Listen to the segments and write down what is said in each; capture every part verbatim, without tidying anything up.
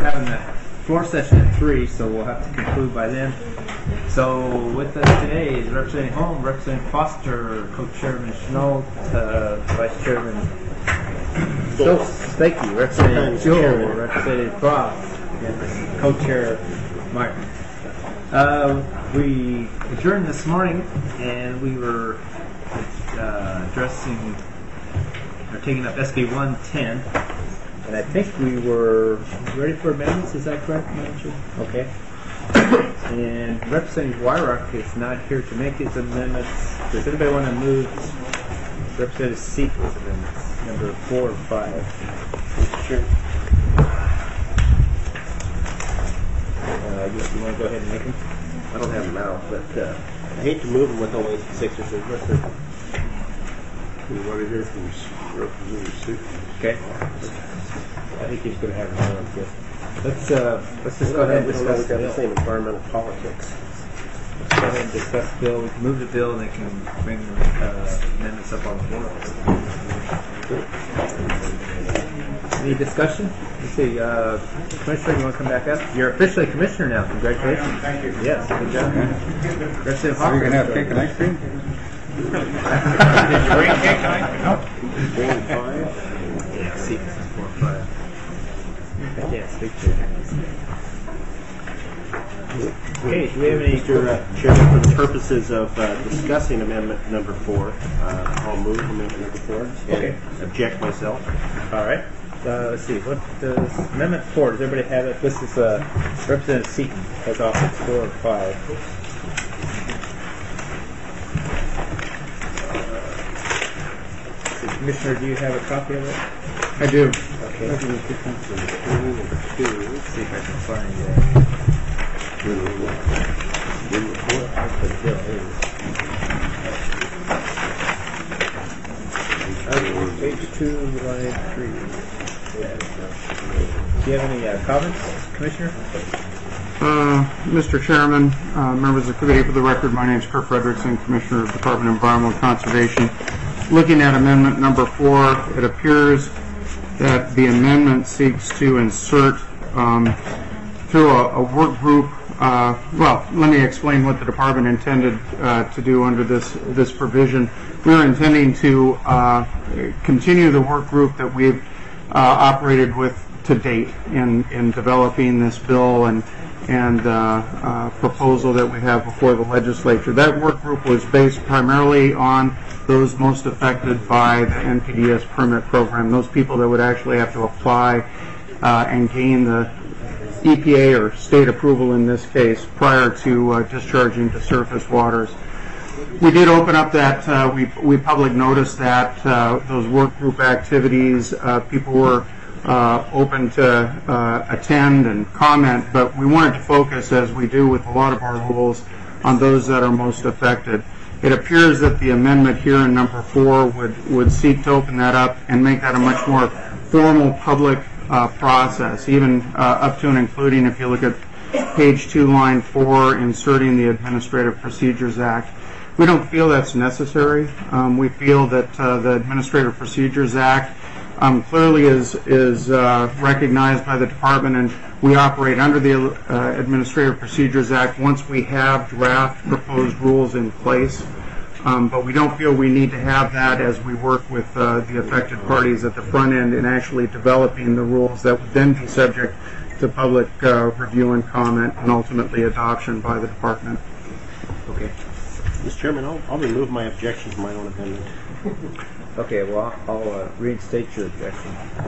having the floor session at three, so we'll have to conclude by then. So with us today is Representative Holm, Representative Foster, Co-Chairman Schnall, uh, Vice Chairman Schultz, thank you, Representative Jewell, Representative Croft, and Co-Chair Martin. Uh, we adjourned this morning, and we were uh, addressing or taking up S B one ten, and I think we were ready for amendments. Is that correct, Manager? Okay. And Representative Wyrock is not here to make his amendments. Does anybody want to move Representative Seaton's amendments, number four or five? Sure. Uh, you, you want to go ahead and make them? I don't have them out, but uh, I hate to move them with only six or seven. What's the? We want to hear from Representative Seaton. Okay. I think he's going to have another one good. Let's uh, let's just go ahead and discuss We've got the the same environmental politics. Let's go ahead and discuss the bill. We can move the bill, and they can bring uh, amendments up on the floor. Any discussion? Let's see. Uh, Commissioner, you want to come back up? You're officially Commissioner now. Congratulations. Thank you. Yes, good job. Representative Are we Hawker. going to have cake and ice cream? Did you bring cake and ice cream? No. Bring five. Yeah, see, this is four or five. I can't speak to it. Okay, do we have any? Mister Uh, Chairman, for the purposes of uh, discussing amendment number four, uh, I'll move amendment number four. Okay. And object myself. All right. Uh, let's see. What does Amendment four? Does everybody have it? This is uh, Representative Seaton has offered four or five. Uh, Commissioner, do you have a copy of it? I do. Okay. Number two. Let's see if I can find it. I put it there. Here it is. Okay, page two, line three. Do you have any uh, comments, Commissioner? Uh, Mister Chairman, uh, members of the committee, for the record, my name is Kurt Fredrickson, Commissioner of the Department of Environmental Conservation. Looking at amendment number four, it appears that the amendment seeks to insert um, through a, a work group. Uh, well, let me explain what the department intended uh, to do under this this provision. We are intending to uh, continue the work group that we've uh, operated with to date in, in developing this bill and and uh, uh, proposal that we have before the legislature. That work group was based primarily on those most affected by the N P D E S permit program, those people that would actually have to apply uh, and gain the E P A or state approval in this case prior to uh, discharging to surface waters. We did open up that, uh, we, we public noticed that uh, those work group activities, uh, people were uh, open to uh, attend and comment, but we wanted to focus, as we do with a lot of our rules, on those that are most affected. It appears that the amendment here in number four would, would seek to open that up and make that a much more formal public uh, process, even uh, up to and including, if you look at page two, line four, inserting the Administrative Procedures Act. We don't feel that's necessary. Um, we feel that uh, the Administrative Procedures Act um, clearly is is uh, recognized by the department, and we operate under the uh, Administrative Procedures Act once we have draft proposed rules in place. Um, but we don't feel we need to have that as we work with uh, the affected parties at the front end in actually developing the rules that would then be subject to public uh, review and comment and ultimately adoption by the department. Okay. Mister Chairman, I'll, I'll remove my objection to my own amendment. Okay, well, I'll uh, reinstate your objection.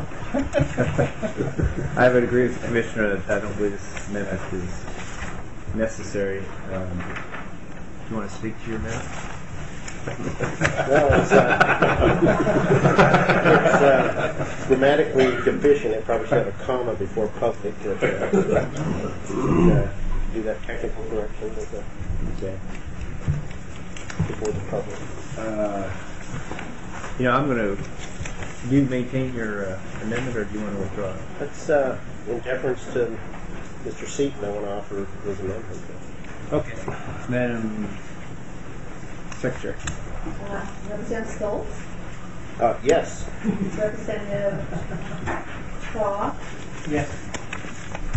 I would agree with the Commissioner that I don't believe this amendment is necessary. Um, do you want to speak to your amendment? Well, it's, uh, it's uh, grammatically deficient. It probably should have a comma before public. Uh, uh, do that technical correction with the, Okay. before the public. Uh, you know, I'm going to. Do you maintain your uh, amendment, or do you want to withdraw it? That's uh, in deference to Mister Seaton. I want to offer his amendment. Okay, Madam Secretary. Uh, Representative Stoltz, Uh, yes. Representative Croft, Yes.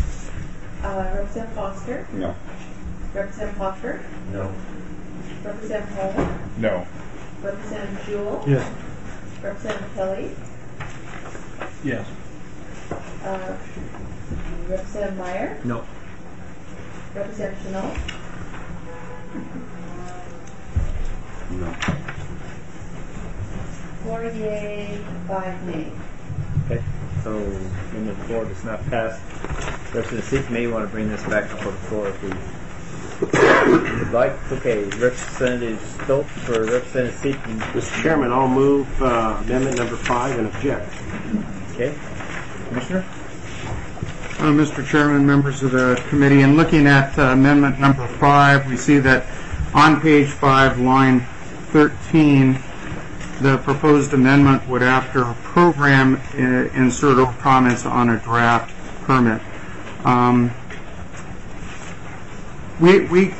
Uh, Representative Foster, No. Representative Hofer, No. Representative Holm, No. Representative Jewell, Yes. Representative Kelly, Yes. uh, Representative Meyer, No. Representative Chenault, No. four yea, five nay. Okay, so amendment four does not pass. Representative Seek may want to bring this back up on the floor if we would like. Okay, Representative Stoltz for Representative Seek. Mister Chairman, I'll move uh, amendment number five and object. Okay, Commissioner? Uh, Mister Chairman, members of the committee, in looking at uh, amendment number five, we see that on page five, line thirteen, the proposed amendment would, after program, uh, insert all comments on a draft permit. Um, we we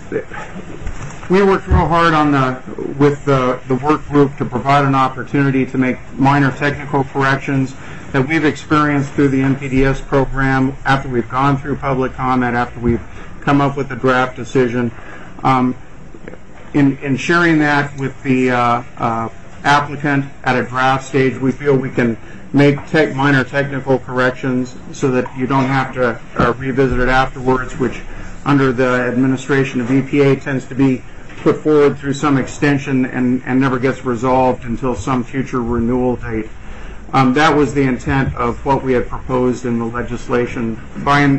we worked real hard on the with the the work group to provide an opportunity to make minor technical corrections that we've experienced through the N P D S program after we've gone through public comment, after we've come up with a draft decision. Um, in in sharing that with the uh, uh, applicant at a draft stage, we feel we can make tech, minor technical corrections so that you don't have to uh, revisit it afterwards, which under the administration of E P A tends to be put forward through some extension and, and never gets resolved until some future renewal date. Um, that was the intent of what we had proposed in the legislation. By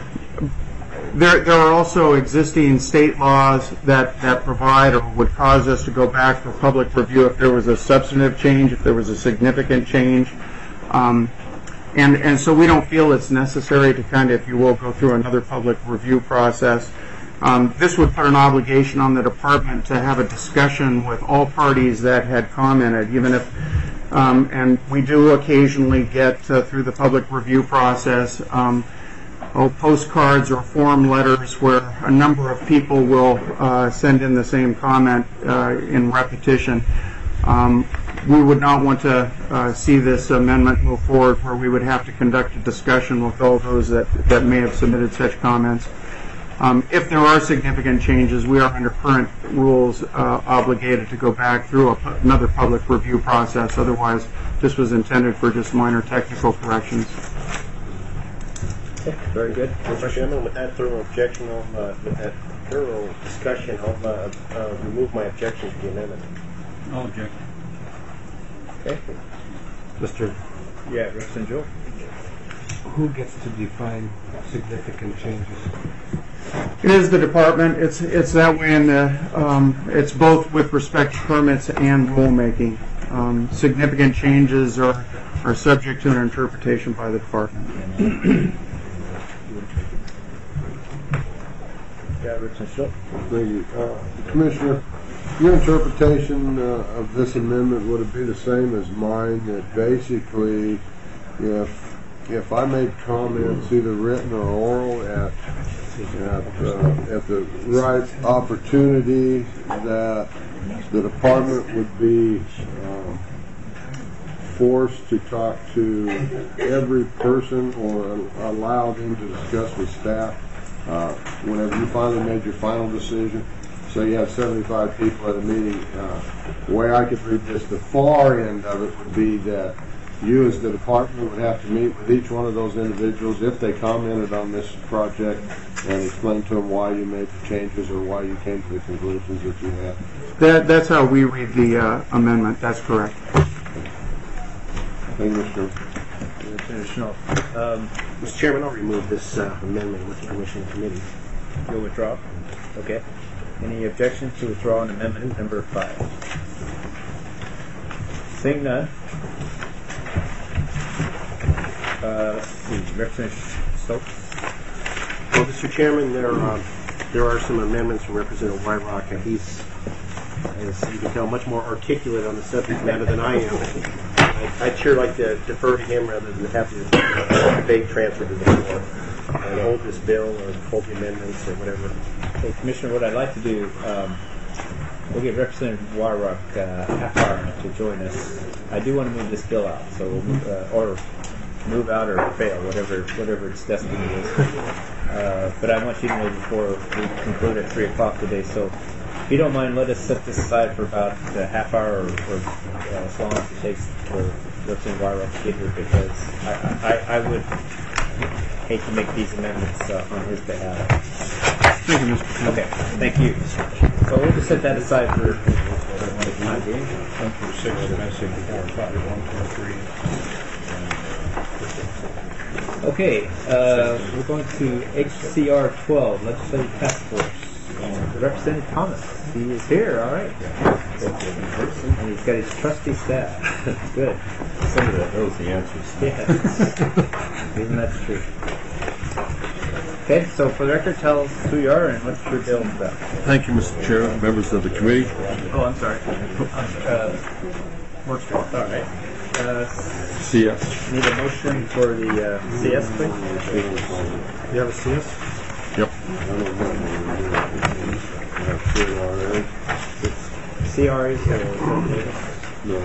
There, there are also existing state laws that, that provide or would cause us to go back for public review if there was a substantive change, if there was a significant change. Um, and, and so we don't feel it's necessary to kind of, if you will, go through another public review process. Um, this would put an obligation on the department to have a discussion with all parties that had commented, even if Um, and we do occasionally get uh, through the public review process um, oh, postcards or form letters where a number of people will uh, send in the same comment uh, in repetition. Um, we would not want to uh, see this amendment move forward where we would have to conduct a discussion with all those that, that may have submitted such comments. Um, if there are significant changes, we are under current rules uh, obligated to go back through a, another public review process. Otherwise, this was intended for just minor technical corrections. Okay, very good. Mister Chairman, with that thorough objection, I'll, uh, with that thorough discussion, I'll uh, uh, remove my objection to the amendment. I'll object. Okay. Mister Yeah, Representative Jewell. Who gets to define significant changes? It is the department. It's it's that way in the um, it's both with respect to permits and rulemaking. Um, significant changes are are subject to an interpretation by the department. Yeah, Representative Schultz. Thank you. Uh, Commissioner, your interpretation uh, of this amendment, would it be the same as mine, that basically if if I make comments, either written or oral, at at, uh, at the right opportunity, that the department would be um, forced to talk to every person or allow them to discuss with staff uh, whenever you finally made your final decision? So you have seventy-five people at a meeting. Uh, the way I could read this, the far end of it would be that you as the department would have to meet with each one of those individuals if they commented on this project and explain to them why you made the changes or why you came to the conclusions that you had. That that's how we read the uh, amendment. That's correct. Thank you, Mister Representative Schultz. Um, Mister Chairman, I'll remove this uh, amendment with the permission of the committee. You'll withdraw? Okay. Any objections to withdraw on amendment number five? Seeing none. Uh, let's see, Representative Stokes. Well, Mister Chairman, there um, there are some amendments from Representative Wyrock, and he's, as you can tell, much more articulate on the subject matter than I am. I, I'd sure like to defer to him rather than have the uh, debate transferred to the floor and hold this bill or hold the amendments or whatever. Hey, Commissioner, what I'd like to do, um, we'll get Representative Wyrock uh, half hour to join us. I do want to move this bill out, so we'll move, uh, or move out or fail, whatever whatever its destiny is. uh, but I want you to know before we conclude at three o'clock today. So, if you don't mind, let us set this aside for about a half hour or, or uh, as long as it takes for Representative Wyrock to get here, because I, I, I would hate to make these amendments uh, on his behalf. Thank you, Mister Chairman. Okay, thank you. So we'll just set that aside for the time being. One through six are missing, four and five, one through three. Okay, uh, we're going to H C R twelve, Legislative Task Force. And Representative Thomas, he is here, all right. And he's got his trusty staff. Good. Somebody that knows the answers. Yes. Isn't that true? Okay, so for the record, tell us who you are and what's your bill about. Thank you, Mister Chair, members of the committee. Oh, I'm sorry. Uh, Works for all right. Uh, C S. Need a motion for the uh, C S, please? You have a C S? Yep. C R A, so No,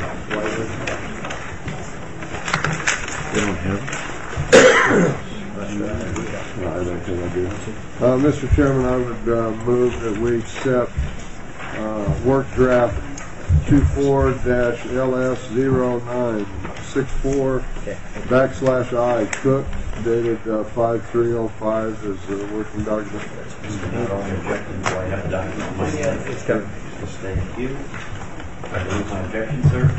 They don't have no, I don't think I do. Uh, Mister Chairman, I would uh, move that we accept uh, work draft twenty-four dash L S zero nine six four backslash I Cook dated uh, five three oh five as a working document. Not only objecting, do I have a document myself? it's coming. Thank you. I move my objection,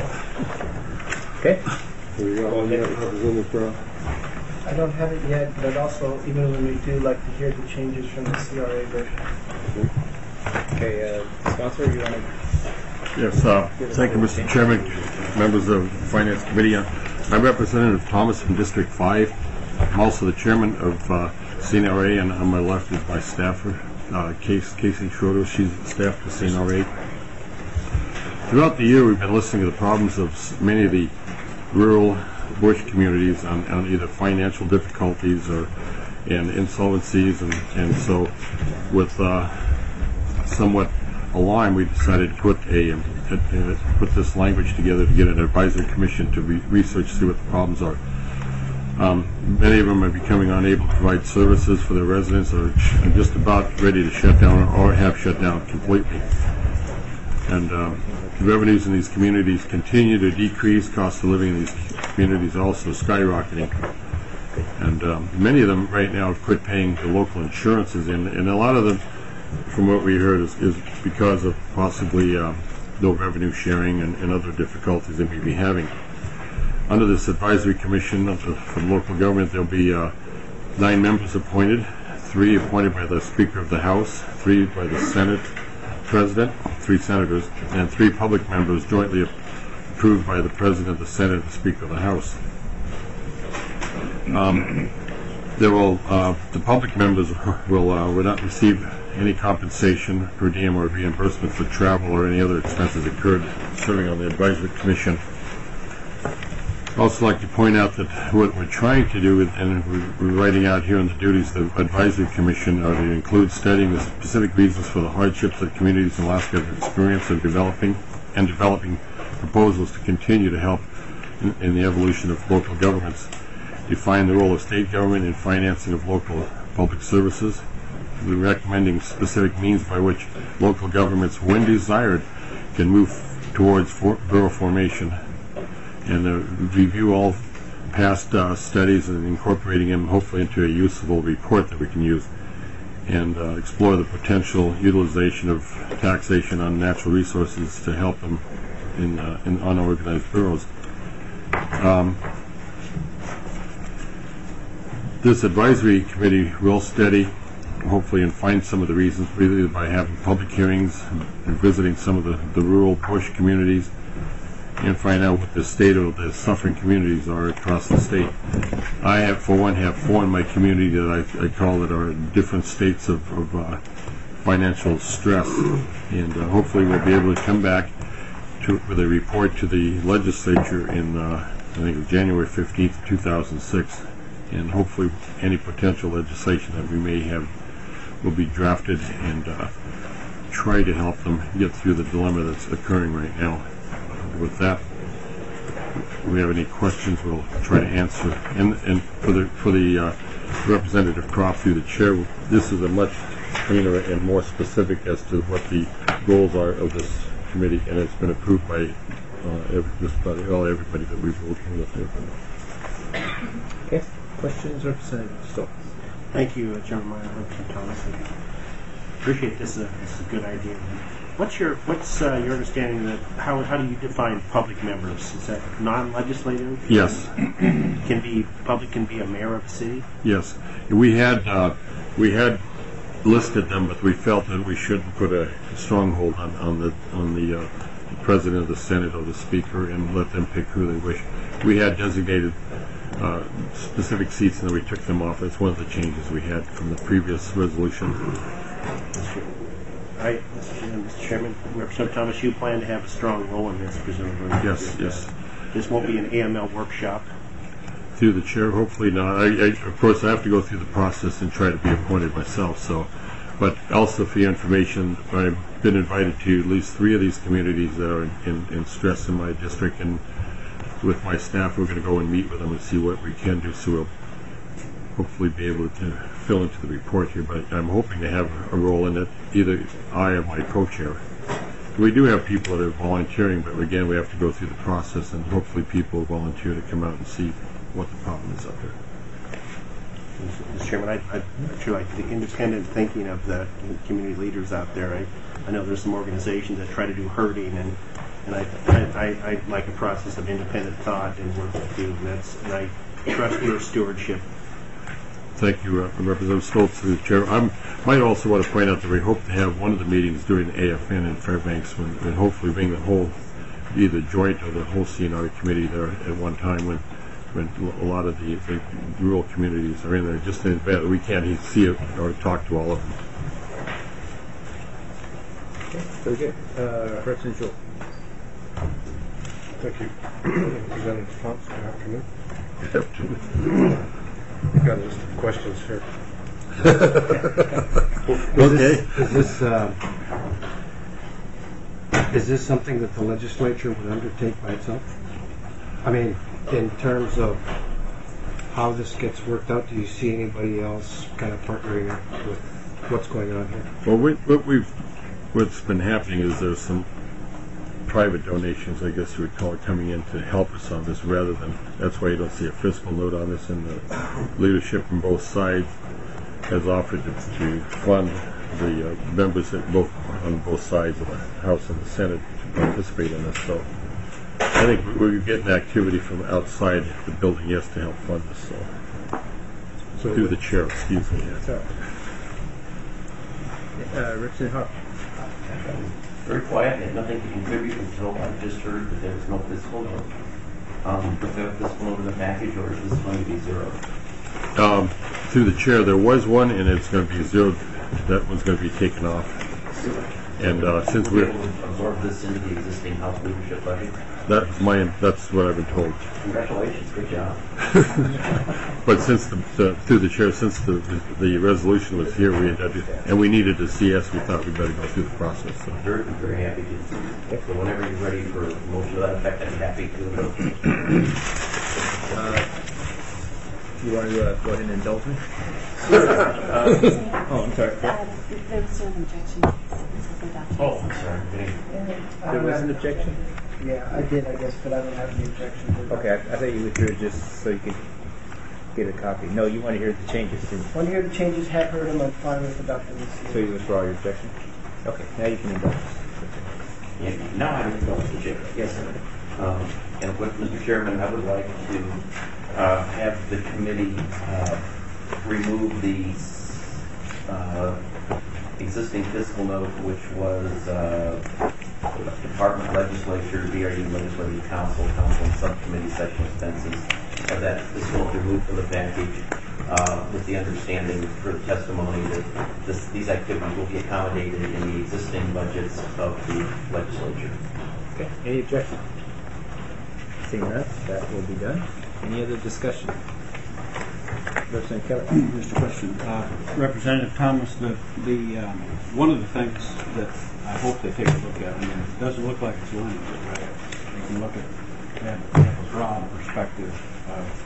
sir. Okay. Here you go, Representative Crowe. I don't have it yet, but also, even when we do, like to hear the changes from the C R A version. Okay, uh, sponsor, you want to? Yes, uh, thank you, Mister Chairman, members of the Finance Committee. Uh, I'm Representative Thomas from District five. I'm also the chairman of uh, C N R A, and on my left is my staffer, uh, Casey Schroeder. She's the staff to C N R A. Throughout the year, we've been listening to the problems of s- many of the rural bush communities on, on either financial difficulties or in insolvencies, and, and so with uh, somewhat alarm, we decided to put a, a, a put this language together to get an advisory commission to re- research, see what the problems are. Um, many of them are becoming unable to provide services for their residents, or are just about ready to shut down, or have shut down completely. And um, the revenues in these communities continue to decrease. Cost of living in these communities also skyrocketing. And um, many of them right now have quit paying the local insurances, and, and a lot of them, from what we heard, is, is because of possibly uh, no revenue sharing and, and other difficulties they may be having. Under this advisory commission of the, from local government, there'll be uh, nine members appointed, three appointed by the Speaker of the House, three by the Senate President, three senators, and three public members jointly approved by the President, the Senate, and the Speaker of the House. Um, There will, uh, the public members will, uh, will not receive any compensation, per diem, or reimbursement for travel or any other expenses incurred serving on the advisory commission. I'd also like to point out that what we're trying to do, and we're writing out here in the duties of the advisory commission, are to include studying the specific reasons for the hardships that communities in Alaska have experienced and developing, and developing proposals to continue to help in, in the evolution of local governments. Define the role of state government in financing of local public services. We're recommending specific means by which local governments, when desired, can move towards for, borough formation, and uh, review all past uh, studies and incorporating them hopefully into a usable report that we can use, and uh, explore the potential utilization of taxation on natural resources to help them in, uh, in unorganized boroughs. Um, This advisory committee will study, hopefully, and find some of the reasons, either by having public hearings and visiting some of the, the rural bush communities, and find out what the state of the suffering communities are across the state. I have, for one, have four in my community that I, I call that are different states of, of uh, financial stress, and uh, hopefully we'll be able to come back to, with a report to the legislature in, uh, I think, it was January fifteenth, two thousand six. And hopefully any potential legislation that we may have will be drafted and uh, try to help them get through the dilemma that's occurring right now. With that, if we have any questions, we'll try to answer. And, and for the for the uh, Representative Croft through the chair. This is a much cleaner and more specific as to what the goals are of this committee, and it's been approved by uh, every, just about all everybody that we've working with here. Okay. Questions, Representative Stoltz? Thank you, uh, Chairman Meyer, Representative Thomas. Appreciate this. Uh, this is a good idea. What's your what's uh, your understanding that how how do you define public members? Is that non-legislative? Yes. Can be public can be a mayor of a city. Yes, we had uh, we had listed them, but we felt that we shouldn't put a stronghold on, on the on the, uh, the president of the Senate or the Speaker and let them pick who they wish. We had designated uh, specific seats, and then we took them off. That's one of the changes we had from the previous resolution. All right, Mister Chairman, Representative Thomas, you plan to have a strong role in this, presumably. Yes, yes. This won't be an A M L workshop. Through the chair, hopefully not. I, I, of course, I have to go through the process and try to be appointed myself. So, but also for your information, I've been invited to at least three of these communities that are in, in, in stress in my district, and with my staff, we're going to go and meet with them and see what we can do. So we'll hopefully be able to fill into the report here. But I'm hoping to have a role in it, either I or my co-chair. We do have people that are volunteering, but again, we have to go through the process, and hopefully people volunteer to come out and see what the problem is out there. Mister Chairman, I, I'd actually like the independent thinking of the community leaders out there. I, I know there's some organizations that try to do herding, and, and I, I, I, I like a process of independent thought and work with you. And, that's, and I trust your stewardship. Thank you, uh, Representative Stoltz, to the chair. I might also want to point out that we hope to have one of the meetings during the A F N in Fairbanks, when, and hopefully bring the whole, either joint or the whole C N R committee there at one time when when a lot of the, the rural communities are in there, just in advance that we can't see it or talk to all of them. Okay, very good. Uh, Representative Joel. Thank you. Representative Thompson, good afternoon. I've got a list of questions here. Is Okay. This, is this uh, is this something that the legislature would undertake by itself? I mean, in terms of how this gets worked out, do you see anybody else kind of partnering with what's going on here? Well, we, what we've what's been happening is there's some private donations, I guess you would call it, coming in to help us on this, rather than, that's why you don't see a fiscal note on this, and the leadership from both sides has offered to, to fund the uh, members at both on both sides of the House and the Senate to participate in this. So I think we're getting activity from outside the building, yes, to help fund this. So, So through the chair, excuse me. Sorry. Uh, Representative Hart. Very quiet, had nothing to contribute until I just heard that there was no fiscal note. Um, was there a fiscal note in the package, or is this going to be zero? Um, through the chair, there was one, and it's going to be zeroed. That one's going to be taken off. And uh, since We'll we're be able to absorb this into the existing House leadership budget. that's my that's what I've been told. Congratulations, good job. But since the, the through the chair, since the, the the resolution was here, we had to, and we needed a C S, we thought we'd better go through the process. So. Very, very happy to. So whenever you're ready for a motion to that effect, I'm happy to. Uh, you want to uh, go ahead and indulge me? uh, oh, I'm sorry. Uh, there was an objection. Oh, I'm sorry. There was an objection? Yeah, I did, I guess, but I don't have any objection to it. Okay, I, I thought you withdrew just so you could get a copy. No, you want to hear the changes too. Want to hear the changes, have heard them, I'm fine with adopting this. So you withdraw your objection? Okay, now you can indulge. Yeah, now I would go, Mister Chair. Yes, sir. Um, and with Mister Chairman, I would like to uh, have the committee uh, remove the uh, existing fiscal note, which was uh, Department Legislature, D R U Legislative Council, Council and Subcommittee Session Expenses. Have that fiscal note removed from the package, uh, with the understanding for the testimony that this, these activities will be accommodated in the existing budgets of the legislature. Okay, any objection? Seeing none, that will be done. Any other discussion? Representative Kelly. Just a question. Uh, Representative Thomas, the, the um, one of the things that I hope they take a look at, I mean, it doesn't look like it's linear, right? They can look at, have, have a broad perspective of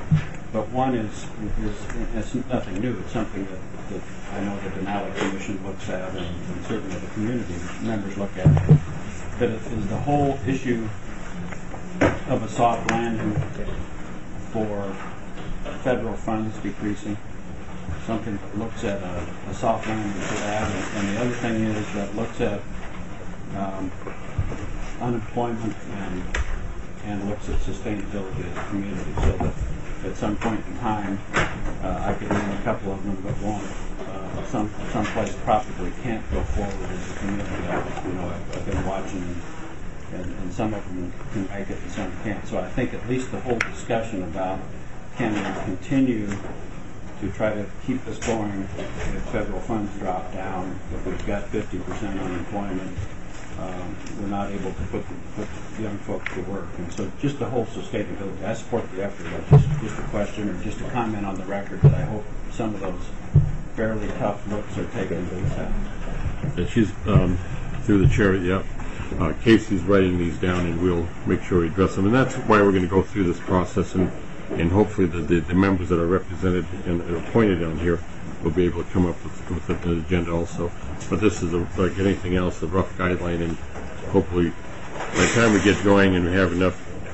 but one is, is it's nothing new. It's something that, that I know the Denali Commission looks at, and, and certainly the community members look at. That it is the whole issue of a soft landing for federal funds decreasing. Something that looks at a, a soft landing for that, and, and the other thing is that looks at um, unemployment and and looks at sustainability of the community, so that at some point in time, uh, I could name a couple of them, but won't. Uh, some some place probably can't go forward as a community. I, you know, I've, I've been watching, and, and some of them can make it, and some can't. So I think at least the whole discussion about can we continue to try to keep this going if federal funds drop down, if we've got fifty percent unemployment, um, we're not able to put, the, put young folks to work. And so just the whole sustainability, I support the effort. It's just, just a question or just a comment on the record that I hope some of those fairly tough looks are taken into account. And she's, um, through the chair, yeah, uh, Casey's writing these down, and we'll make sure we address them. And that's why we're going to go through this process, and, and hopefully the, the, the members that are represented and, and appointed on here will be able to come up with, with an agenda also. But this is, a, like anything else, a rough guideline, and hopefully by the time we get going and we have enough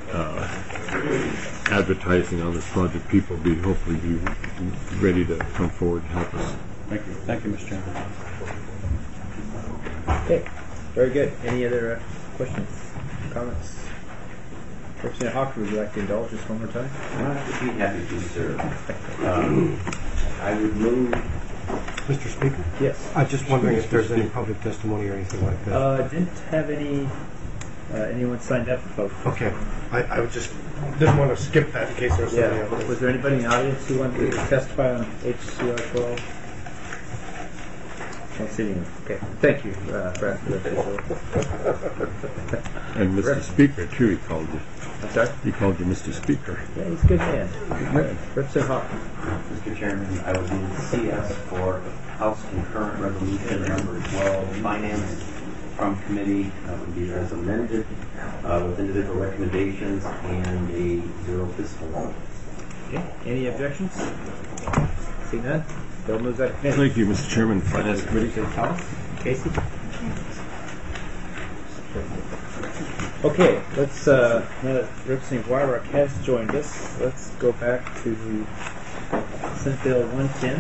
uh, advertising on this project, people will be hopefully be ready to come forward and help us. Thank you. Thank you, Mister Chairman. Okay, very good. Any other uh, questions, comments? Representative Hawker, would you like to indulge us one more time? I would be happy to, sir. Um, I would move. Mister Speaker? Yes. I'm just wondering if there's any public testimony or anything like that. Uh, didn't have any uh, anyone signed up for folks. Okay. I, I would just didn't want to skip that in case there was somebody Yeah. else. Was there anybody in the audience who wanted to testify on H C R twelve? Don't see anyone. Okay. Thank you uh, for asking that. And Mister Speaker, too, he called you. I'm sorry? He called you Mister Speaker. Yeah, he's a good man. Good man. Representative Hawker. Mister Chairman, I would move C S for House Concurrent Resolution number twelve, Finance from Committee. That would be as amended uh, with individual recommendations and a zero fiscal limit. Okay. Any objections? See none? Bill moves out of committee. Thank you, Mister Chairman, Finance Committee. Thomas? Casey? Okay, let's, uh, now that Representative Wyrock has joined us, let's go back to Senate Bill one ten.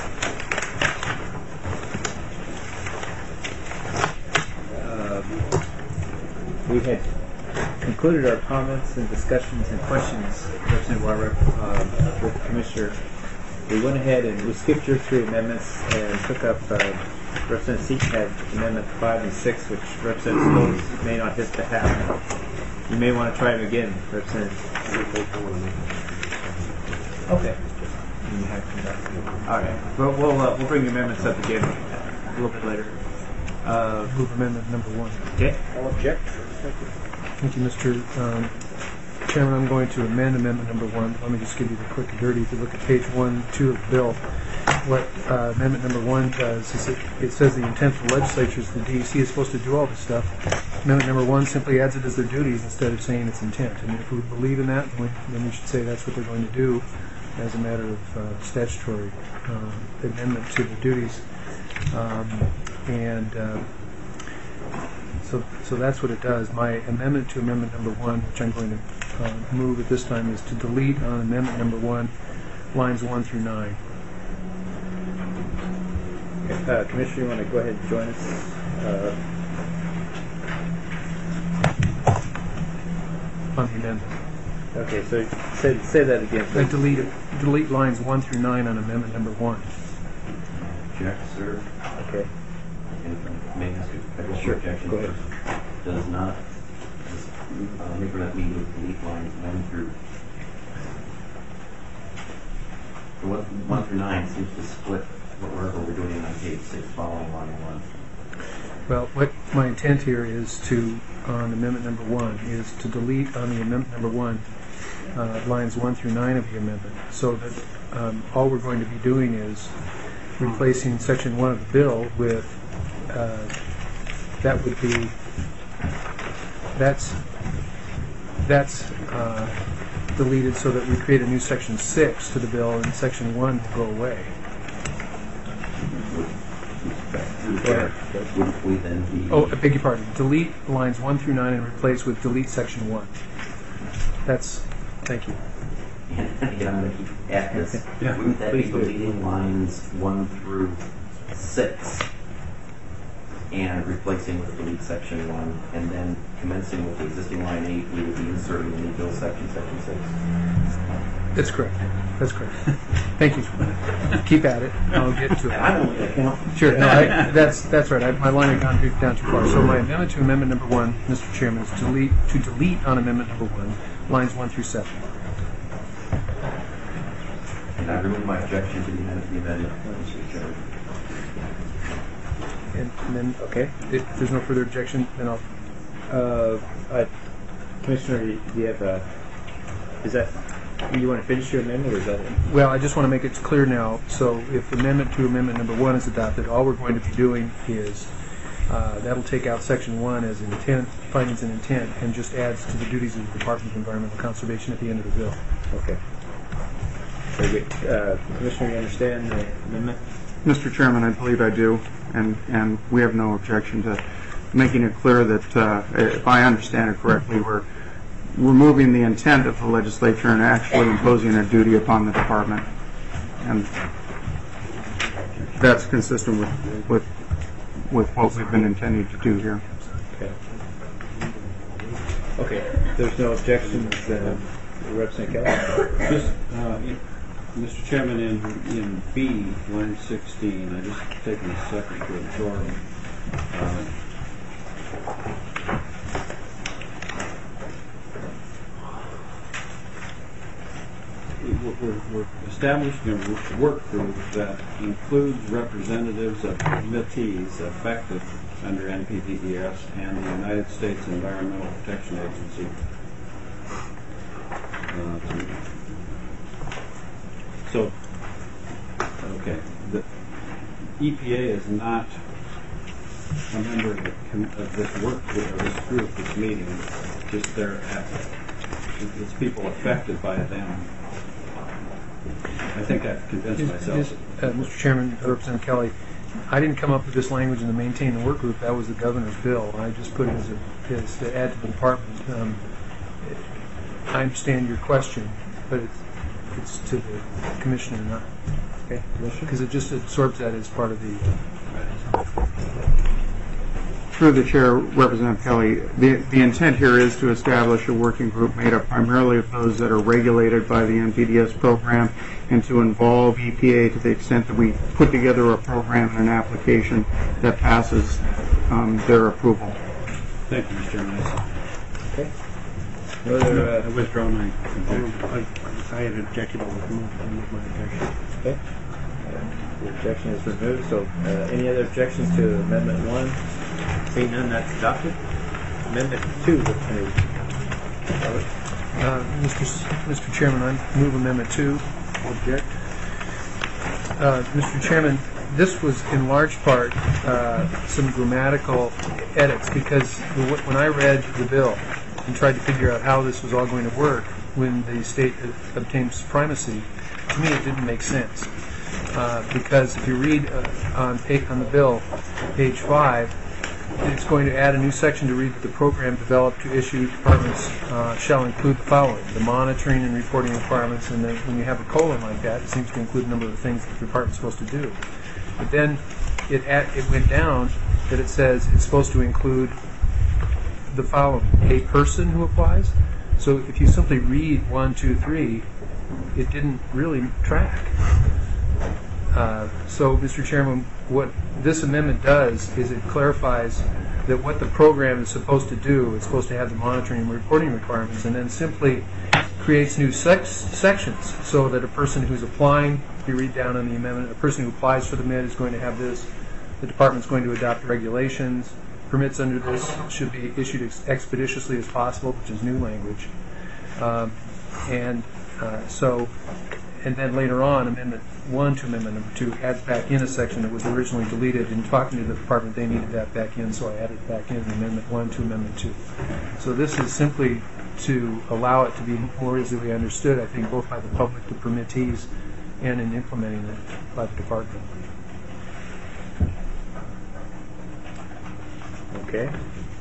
Uh, we had concluded our comments and discussions and questions, Representative Wyrock, uh, with the Commissioner. We went ahead and we skipped your three amendments and took up uh, Representative Seaton had Amendment five and six, which Representative Rose may not hit to have. You may want to try them again, Representative. Okay. You have to come back. All right. Well, we'll uh, we'll bring the amendments up again a little bit later. Uh, Move amendment number one. okay. I'll object. Thank you, Mister Um, Chairman. I'm going to amend amendment number one. Let me just give you the quick and dirty. If you look at page one, two of the bill, what uh, amendment number one does is it, it says the intent of the legislature is the D E C is supposed to do all this stuff. Amendment number one simply adds it as their duties instead of saying it's intent. I mean, if we believe in that, then we, then we should say that's what they're going to do as a matter of uh, statutory uh, amendment to the duties. Um, and uh, so, so that's what it does. My amendment to amendment number one, which I'm going to uh, move at this time, is to delete on amendment number one lines one through nine. Okay. Uh, Commissioner, you want to go ahead and join us? Uh, On the amendment. okay. So say say that again, I please. delete it, delete lines one through nine on amendment number one. Object, sir. Okay. And may I ask a couple of Sure. objections? Go ahead. Does not, uh, make that mean with delete lines one through, the one, one through nine seems to split what we're, what we're doing on page six following line one. Well, what my intent here is to, on amendment number one, is to delete on the amendment number one uh, lines one through nine of the amendment, so that um, all we're going to be doing is replacing section one of the bill with, uh, that would be, that's, that's uh, deleted so that we create a new section six to the bill, and section one will go away. Would we then be? Oh, I beg your pardon. Delete lines one through nine and replace with delete section one. That's, thank you. And I'm going to keep at this. Yeah, Wouldn't that please be do. deleting lines one through six and replacing with delete section one, and then commencing with the existing line eight, we would be inserting the new bill section, section six? That's correct. That's correct. Thank you. Keep at it. I'll get to it. I'm only going to count. Sure. No, I, that's that's right. I, my line had gone too, down too far. So my amendment to amendment number one, Mister Chairman, is delete to delete on amendment number one, lines one through seven. And I remove my objection to the amendment, the amendment, Mister Chairman. And, and then, okay, if there's no further objection, then I'll. Uh, uh, Commissioner, do you have a, is that, you want to finish your amendment, or is that? Well, I just want to make it clear now. So if amendment to amendment number one is adopted, all we're going to be doing is uh, that'll take out section one as intent, findings and intent, and just adds to the duties of the Department of Environmental Conservation at the end of the bill. Okay. Very good. Uh, Commissioner, you understand the amendment? Mister Chairman, I believe I do, and, and we have no objection to making it clear that, uh, if I understand it correctly, we're removing the intent of the legislature and actually imposing a duty upon the department. And that's consistent with, with, with what we've been intending to do here. Okay. Okay. If there's no objections, uh, Representative Kelly? Just, uh, Mister Chairman, in, in B, line sixteen, I just taken a second to absorb. Uh, we're, we're establishing a work group that includes representatives of committees affected under N P D E S and the United States Environmental Protection Agency. Uh, So, okay, the E P A is not a member of, the com- of this work group, or this group, this meeting. Just they're at, it's people affected by them. I think I've convinced Is- myself. is- uh, Mister Chairman, Representative Kelly, I didn't come up with this language in the maintain the work group. That was the governor's bill. I just put it as, a, as to add to the department. Um, I understand your question, but it's, it's to the commissioner, not Okay, Commissioner? because it just absorbs that as part of the. Through the chair, Representative Kelly, the, the intent here is to establish a working group made up primarily of those that are regulated by the N P D E S program, and to involve E P A to the extent that we put together a program and an application that passes um, their approval. Thank you, Mister Chairman. Okay. No other, I uh, withdraw my objection. I, I had objected, I'll remove, remove my objection. okay. Uh, The objection is removed, so uh, any other objections to Amendment one? Seeing none, that's adopted. Amendment two, Representative Robert. Uh, Mister S- Mister Chairman, I move Amendment two. Object. Uh, Mister Chairman, this was in large part uh, some grammatical edits because the, when I read the bill and tried to figure out how this was all going to work when the state obtains primacy, to me it didn't make sense. Uh, because if you read uh, on, pa- on the bill, page five, it's going to add a new section to read that the program developed to issue departments uh, shall include the following: the monitoring and reporting requirements, and then when you have a colon like that, it seems to include a number of things that the department's supposed to do. But then it add, it went down that it says it's supposed to include the following: a person who applies. So if you simply read one, two, three, it didn't really track. Uh, so, Mister Chairman, what this amendment does is it clarifies that what the program is supposed to do, it's supposed to have the monitoring and reporting requirements, and then simply creates new sex sections so that a person who's applying, if you read down on the amendment, a person who applies for the M I D is going to have this, the department's going to adopt regulations, permits under this should be issued as expeditiously as possible, which is new language. Um, and uh, so, and then later on, Amendment one to Amendment number two adds back in a section that was originally deleted. In talking to the department, they needed that back in, so I added it back in Amendment one to Amendment two. So this is simply to allow it to be more easily understood, I think, both by the public, the permittees, and in implementing it by the department. Okay.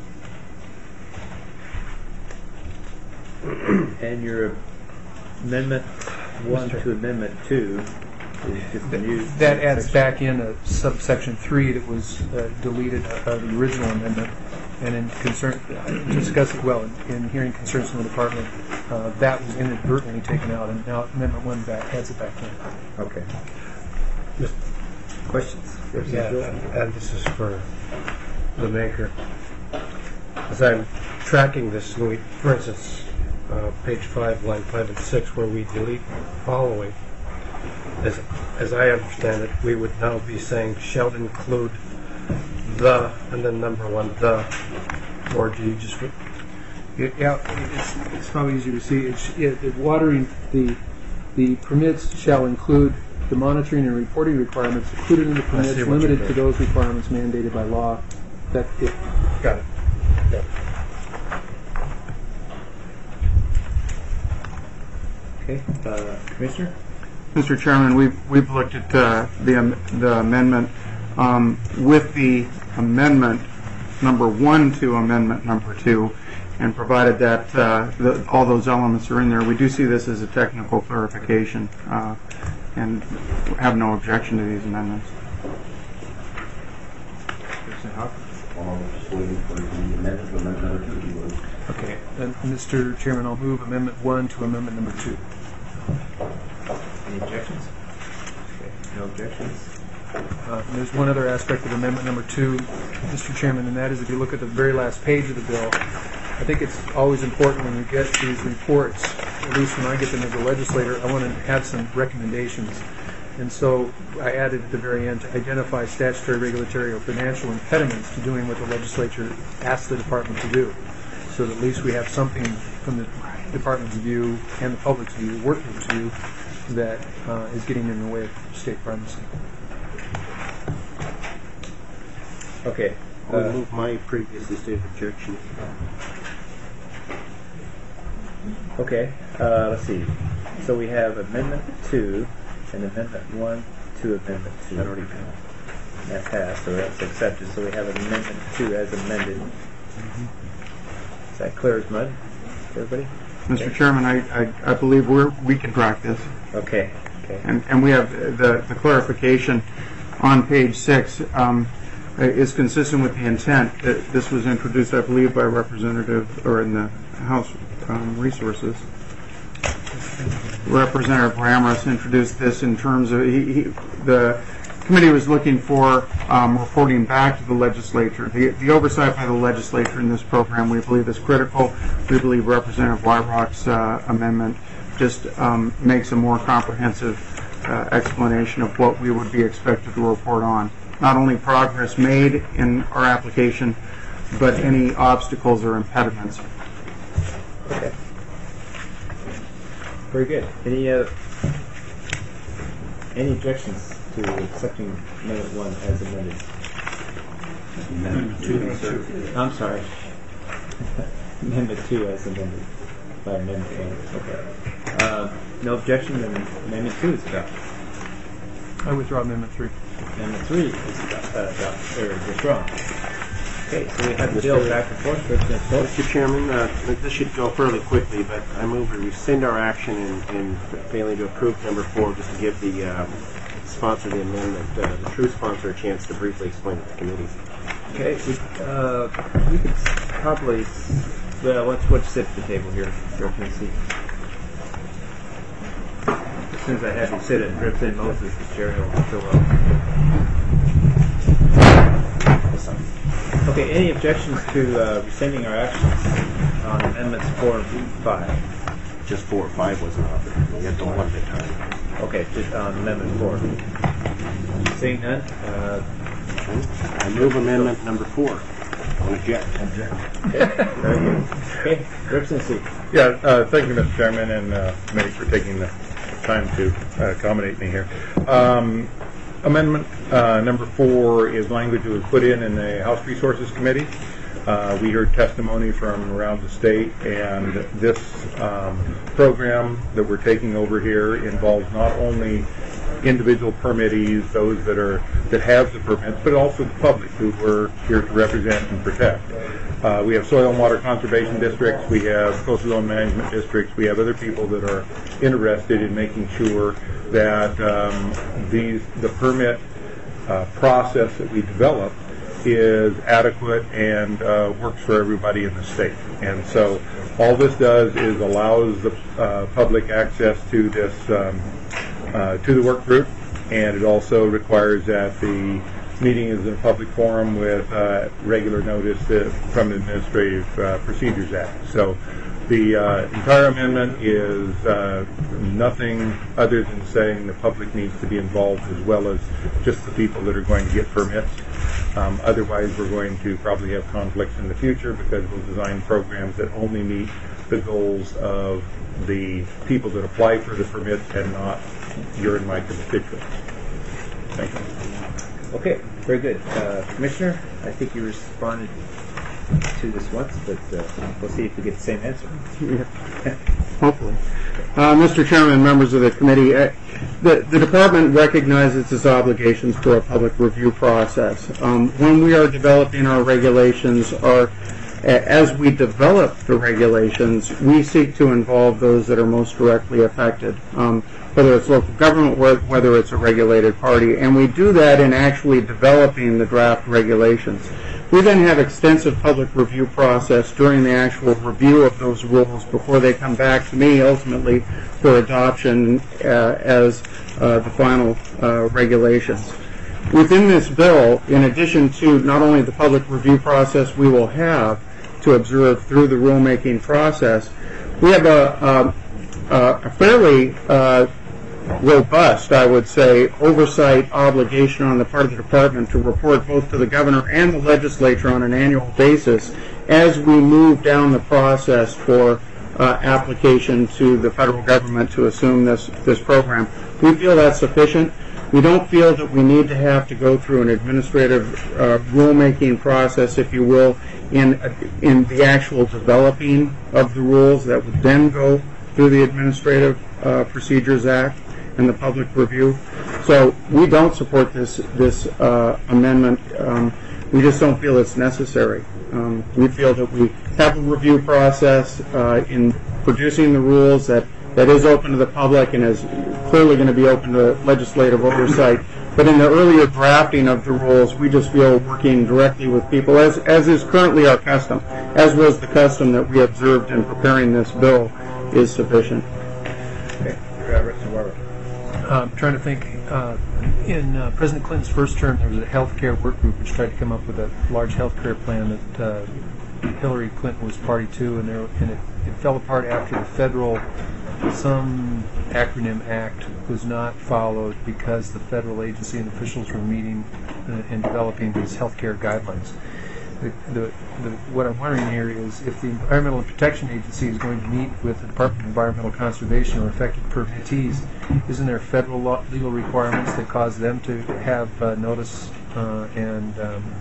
And your amendment one to amendment two is just a new. That adds back in a subsection three that was uh, deleted out of the original amendment, and in concern, uh, discussing, well, in, in hearing concerns from the department, uh, that was inadvertently taken out, and now amendment one back adds it back in. Okay. Questions? Yeah, and, and this is for the maker. As I'm tracking this, we, for instance, uh, page five, line five and six, where we delete following, as, as I understand it, we would now be saying shall include the, and then number one, the, or do you just... Re- It, yeah, it's, it's probably easier to see. It's, it, it watering the the permits shall include the monitoring and reporting requirements included in the permits, see what limited you're to doing. those requirements mandated by law. That it. Got it. Got it. Okay. Uh, Commissioner? Mister Chairman, we've, we've looked at uh, the, am- the amendment um, with the amendment number one to amendment number two, and provided that uh, the, all those elements are in there. We do see this as a technical clarification uh, and have no objection to these amendments. Commissioner Hawkins? Well, just waiting for the amendment to amendment number two, if you would. Okay. Then, Mister Chairman, I'll move amendment one to amendment number two. Any objections? Okay. No objections. Uh, and there's one other aspect of amendment number two, Mister Chairman, and that is if you look at the very last page of the bill, I think it's always important when you get these reports, at least when I get them as a legislator, I want to have some recommendations. And so I added at the very end to identify statutory, regulatory, or financial impediments to doing what the legislature asked the department to do, so that at least we have something from the department's view and the public's view, working view, that uh, is getting in the way of state primacy. Okay. I would Uh, move my previously stated objection. Okay, uh, let's see. So we have amendment two and amendment one to amendment two. That already passed. That passed, so that's accepted. So we have amendment two as amended. Is that clear as mud, everybody? Mister Okay. Chairman, I, I, I believe we're, we can track this. Okay, okay. And, and we have the, the clarification on page six um, is consistent with the intent. That this was introduced, I believe, by Representative, or in the House um, Resources. Representative Ramirez introduced this in terms of, he, he, the committee was looking for um, reporting back to the legislature. The, the oversight by the legislature in this program, we believe, is critical. We believe Representative Wyrock's uh, amendment just um, makes a more comprehensive uh, explanation of what we would be expected to report on. Not only progress made in our application, but any obstacles or impediments. Okay. Very good. Any uh, any objections to accepting amendment one as amended? Amendment two, sir. I'm sorry. Amendment two as amended by amendment one. Okay. Uh, no objection, then amendment two is adopted. I withdraw amendment three. Amendment three is adopted, uh, adopted, or withdrawn. Okay, so we have the bill back and forth. Representative Phillips. Mister Chairman, uh, this should go fairly quickly, but I move we rescind our action in, in failing to approve number four, just to give the uh, sponsor of the amendment, uh, the true sponsor, a chance to briefly explain it to the committee. Okay, we, uh, we could probably, well, let's, let's sit at the table here, Representative C. As soon as I have you sit it, Representative Moses, the chair will fill up. Okay, any objections to uh, rescinding our actions on amendments four and five? Just four or five wasn't offered. We had to one at a time. Okay, just on amendment four. Seeing none, uh, I move amendment number four. I'll object. very good. Okay, Representative C. Yeah, uh, thank you, Mister Chairman, and uh, committee for taking the time to uh, accommodate me here. Um, amendment uh, number four is language that was put in in the House Resources Committee. Uh, we heard testimony from around the state, and this um, program that we're taking over here involves not only individual permittees, those that are that have the permits, but also the public who we're here to represent and protect. Uh, we have soil and water conservation districts, we have coastal zone management districts, we have other people that are interested in making sure that um, these the permit uh, process that we develop is adequate and uh, works for everybody in the state. And so all this does is allows the uh, public access to this um, uh, to the work group, and it also requires that the meeting is in a public forum with uh, regular notice uh, from the Administrative uh, Procedures Act. So the uh, entire amendment is uh, nothing other than saying the public needs to be involved, as well as just the people that are going to get permits. Um, otherwise, we're going to probably have conflicts in the future, because we'll design programs that only meet the goals of the people that apply for the permits and not your and my constituents. Thank you. Okay, very good. Uh, Commissioner, I think you responded to this once, but uh, we'll see if we get the same answer. Yeah. Hopefully. Uh, Mister Chairman, members of the committee, uh, the, the department recognizes its obligations for a public review process. Um, when we are developing our regulations, our, as we develop the regulations, we seek to involve those that are most directly affected, um, whether it's local government, whether it's a regulated party, and we do that in actually developing the draft regulations. We then have extensive public review process during the actual review of those rules before they come back to me ultimately for adoption uh, as uh, the final uh, regulations. Within this bill, in addition to not only the public review process we will have to observe through the rulemaking process, we have a, a, a fairly uh, robust, I would say, oversight obligation on the part of the department to report both to the governor and the legislature on an annual basis as we move down the process for uh, application to the federal government to assume this, this program. We feel that's sufficient. We don't feel that we need to have to go through an administrative uh, rulemaking process, if you will, in, in the actual developing of the rules that would then go through the Administrative uh, Procedures Act and the public review. So we don't support this this uh, amendment. Um, we just don't feel it's necessary. Um, we feel that we have a review process uh, in producing the rules that, that is open to the public and is clearly going to be open to legislative oversight. But in the earlier drafting of the rules, we just feel working directly with people, as, as is currently our custom, as was the custom that we observed in preparing this bill, is sufficient. Okay. Uh, I'm trying to think. Uh, in uh, President Clinton's first term, there was a health care work group which tried to come up with a large health care plan that uh, Hillary Clinton was party to, and, there, and it, it fell apart after the federal, some acronym act was not followed because the federal agency and officials were meeting uh, and developing these health care guidelines. The, the, the, what I'm wondering here is if the Environmental Protection Agency is going to meet with the Department of Environmental Conservation or affected permittees, isn't there federal law, legal requirements that cause them to have uh, notice uh, and um,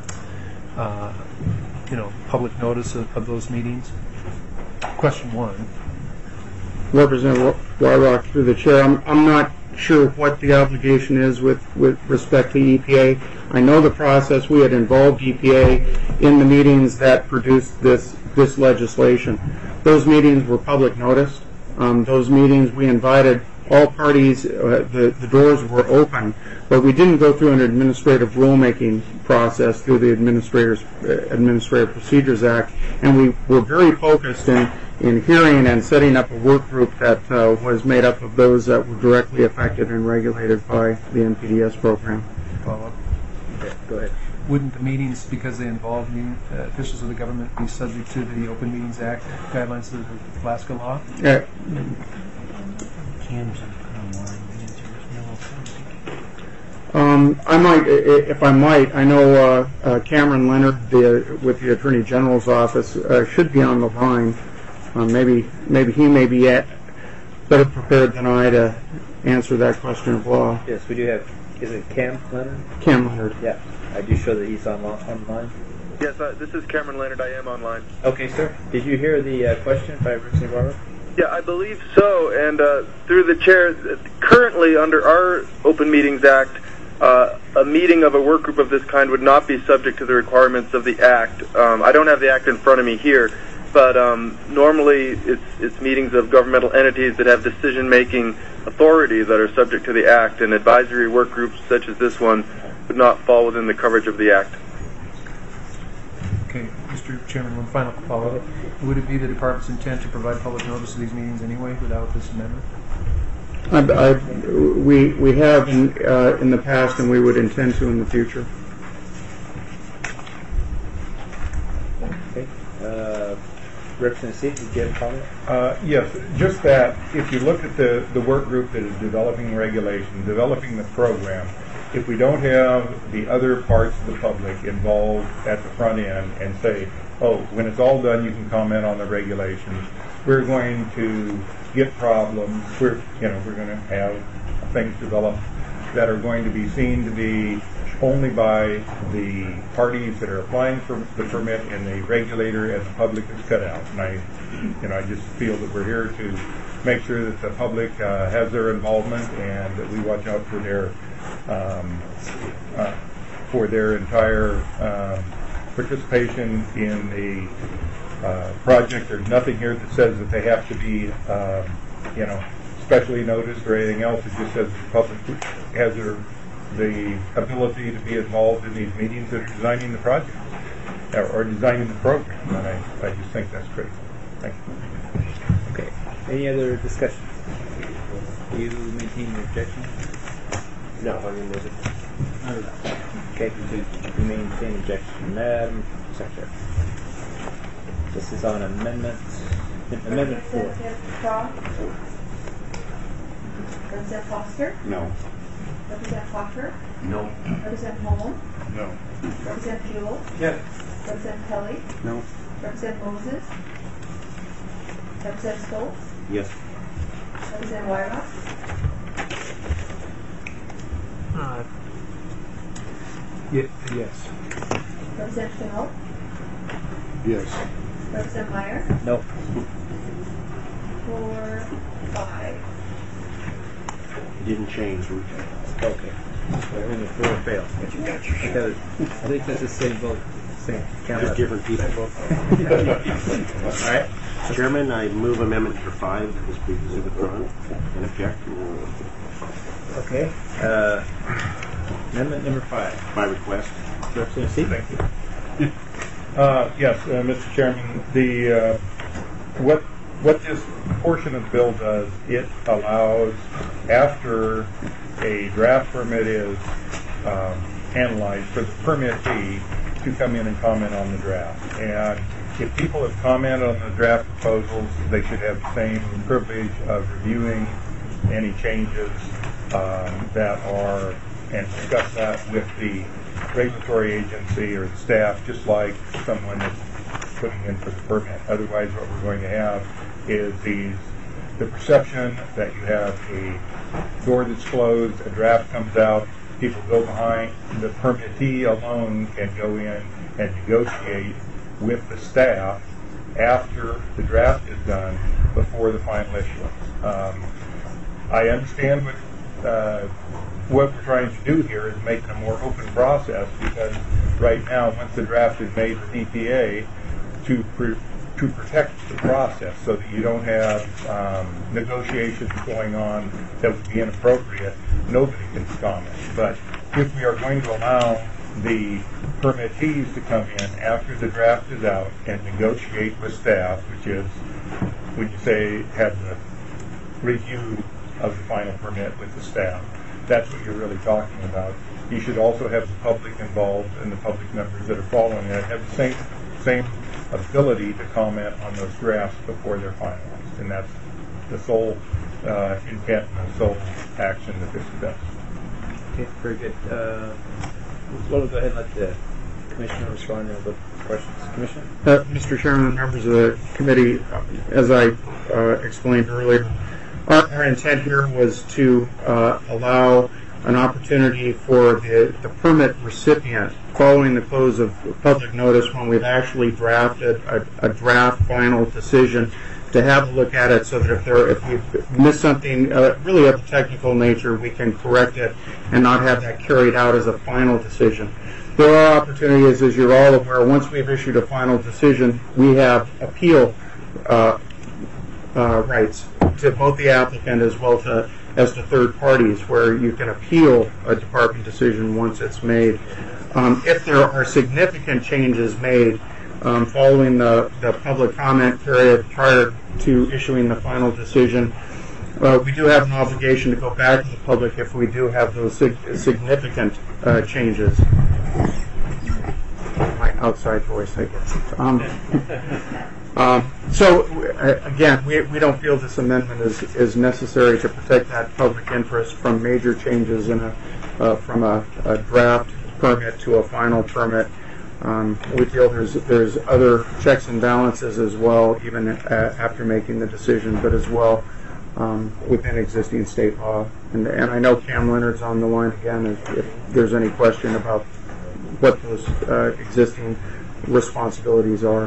uh, you know, public notice of, of those meetings? Question one. Representative Wyrock, through the chair, I'm, I'm not sure what the obligation is with, with respect to E P A. I know the process. We had involved E P A in the meetings that produced this this legislation. Those meetings were public noticed. Um, those meetings we invited all parties. Uh, the, the doors were open, but we didn't go through an administrative rulemaking process through the Administrators uh, Administrative Procedures Act, and we were very focused in in hearing and setting up a work group that uh, was made up of those that were directly affected and regulated by the N P D S program. Follow up. Okay, go ahead. Wouldn't the meetings, because they involve meeting, uh, officials of the government, be subject to the Open Meetings Act guidelines of the Alaska law? Uh, Um, I might, if I might, I know uh, uh, Cameron Leonard, the, with the Attorney General's office, uh, should be on the line. Uh, maybe, maybe he may be at, better prepared than I to answer that question of law. Yes, we do have. Is it Cam Leonard? Cam Leonard. Yeah, I do show that he's on online. Yes, uh, this is Cameron Leonard. I am online. Okay, sir. Did you hear the uh, question by Representative Barber? Yeah, I believe so. And uh, through the chair, currently under our Open Meetings Act, uh, a meeting of a work group of this kind would not be subject to the requirements of the Act. Um, I don't have the Act in front of me here, but um, normally it's, it's meetings of governmental entities that have decision-making authority that are subject to the Act, and advisory work groups such as this one would not fall within the coverage of the Act. Okay, Mister Chairman, one final follow-up. Would it be the department's intent to provide public notice of these meetings anyway without this amendment? I, I, we we have in, uh, in the past, and we would intend to in the future. Okay. Uh, Representative Seat, did you have a comment? Uh, yes, just that if you look at the, the work group that is developing regulation, developing the program, if we don't have the other parts of the public involved at the front end and say, oh, when it's all done, you can comment on the regulations, we're going to get problems. We're, you know, we're going to have things develop that are going to be seen to be only by the parties that are applying for the permit and the regulator, and the public is cut out. And I, you know, I just feel that we're here to make sure that the public uh, has their involvement and that we watch out for their um, uh, for their entire um, participation in the uh, project. There's nothing here that says that they have to be, um, you know, specially noticed or anything else. It just says the public has their the ability to be involved in these meetings that are designing the project or, or designing the program, and I, I just think that's critical. Thank you. Okay. Any other discussion? Do you maintain your objection? No, I mean, was it? Okay. You maintain objection. Madam Secretary. This is on amendment, amendment four. Representative Cross? Representative Foster? No. Representative Hocker? No. Representative Holm? No. Representative Buell? Yes. Representative Kelly? No. Representative Moses? Representative Stoltz? Yes. Representative Wyrock? Uh, ye- yes. Representative Chenault? Yes. Representative Meyer? No. Four, five. It didn't change. Okay. So only four fails. But you got your shot. I think that's the same vote. Same. Count Just up. different people. All right. Chairman, I move amendment number five that was previously withdrawn and object Okay. Uh, amendment number five. by request. Representative Seat. Thank you. Uh, yes, uh, Mister Chairman, the uh, what what this portion of the bill does, it allows, after a draft permit is um, analyzed, for the permittee to come in and comment on the draft. And if people have commented on the draft proposals, they should have the same privilege of reviewing any changes um, that are, and discuss that with the regulatory agency or the staff, just like someone is putting in for the permit. Otherwise, what we're going to have is these, the perception that you have a door that's closed, a draft comes out, people go behind, the permittee alone can go in and negotiate with the staff after the draft is done, before the final issuance. Um, I understand what uh, what we're trying to do here is make it a more open process, because right now, once the draft is made with E P A, to pre- to protect the process so that you don't have um, negotiations going on that would be inappropriate, nobody can comment. But if we are going to allow the permittees to come in after the draft is out and negotiate with staff, which is, when you say have the review of the final permit with the staff, that's what you're really talking about. You should also have the public involved, and the public members that are following it have the same same ability to comment on those drafts before they're finalized. And that's the sole uh, intent and the sole action that this does. Okay, very good. Uh, we'll go ahead and let the Commissioner respond to the questions. Commissioner? Uh, Mister Chairman, members of the committee, as I uh, explained earlier, our, our intent here was to uh, allow an opportunity for the, the permit recipient, following the close of public notice when we've actually drafted a, a draft final decision, to have a look at it so that if there if we've missed something uh, really of a technical nature, we can correct it and not have that carried out as a final decision. There are opportunities, as you're all aware, once we've issued a final decision, we have appeal uh, uh, rights to both the applicant as well to, as to third parties, where you can appeal a department decision once it's made. Um, if there are significant changes made um, following the, the public comment period prior to issuing the final decision, uh, we do have an obligation to go back to the public if we do have those sig- significant uh, changes. My outside voice, I guess. Um, um, so, uh, again, we, we don't feel this amendment is, is necessary to protect that public interest from major changes in a, uh, from a, a draft permit to a final permit. Um, we feel there's there's other checks and balances as well, even uh, after making the decision, but as well um, within existing state law. And, and I know Cam Leonard's on the line again if, if there's any question about what those uh, existing responsibilities are.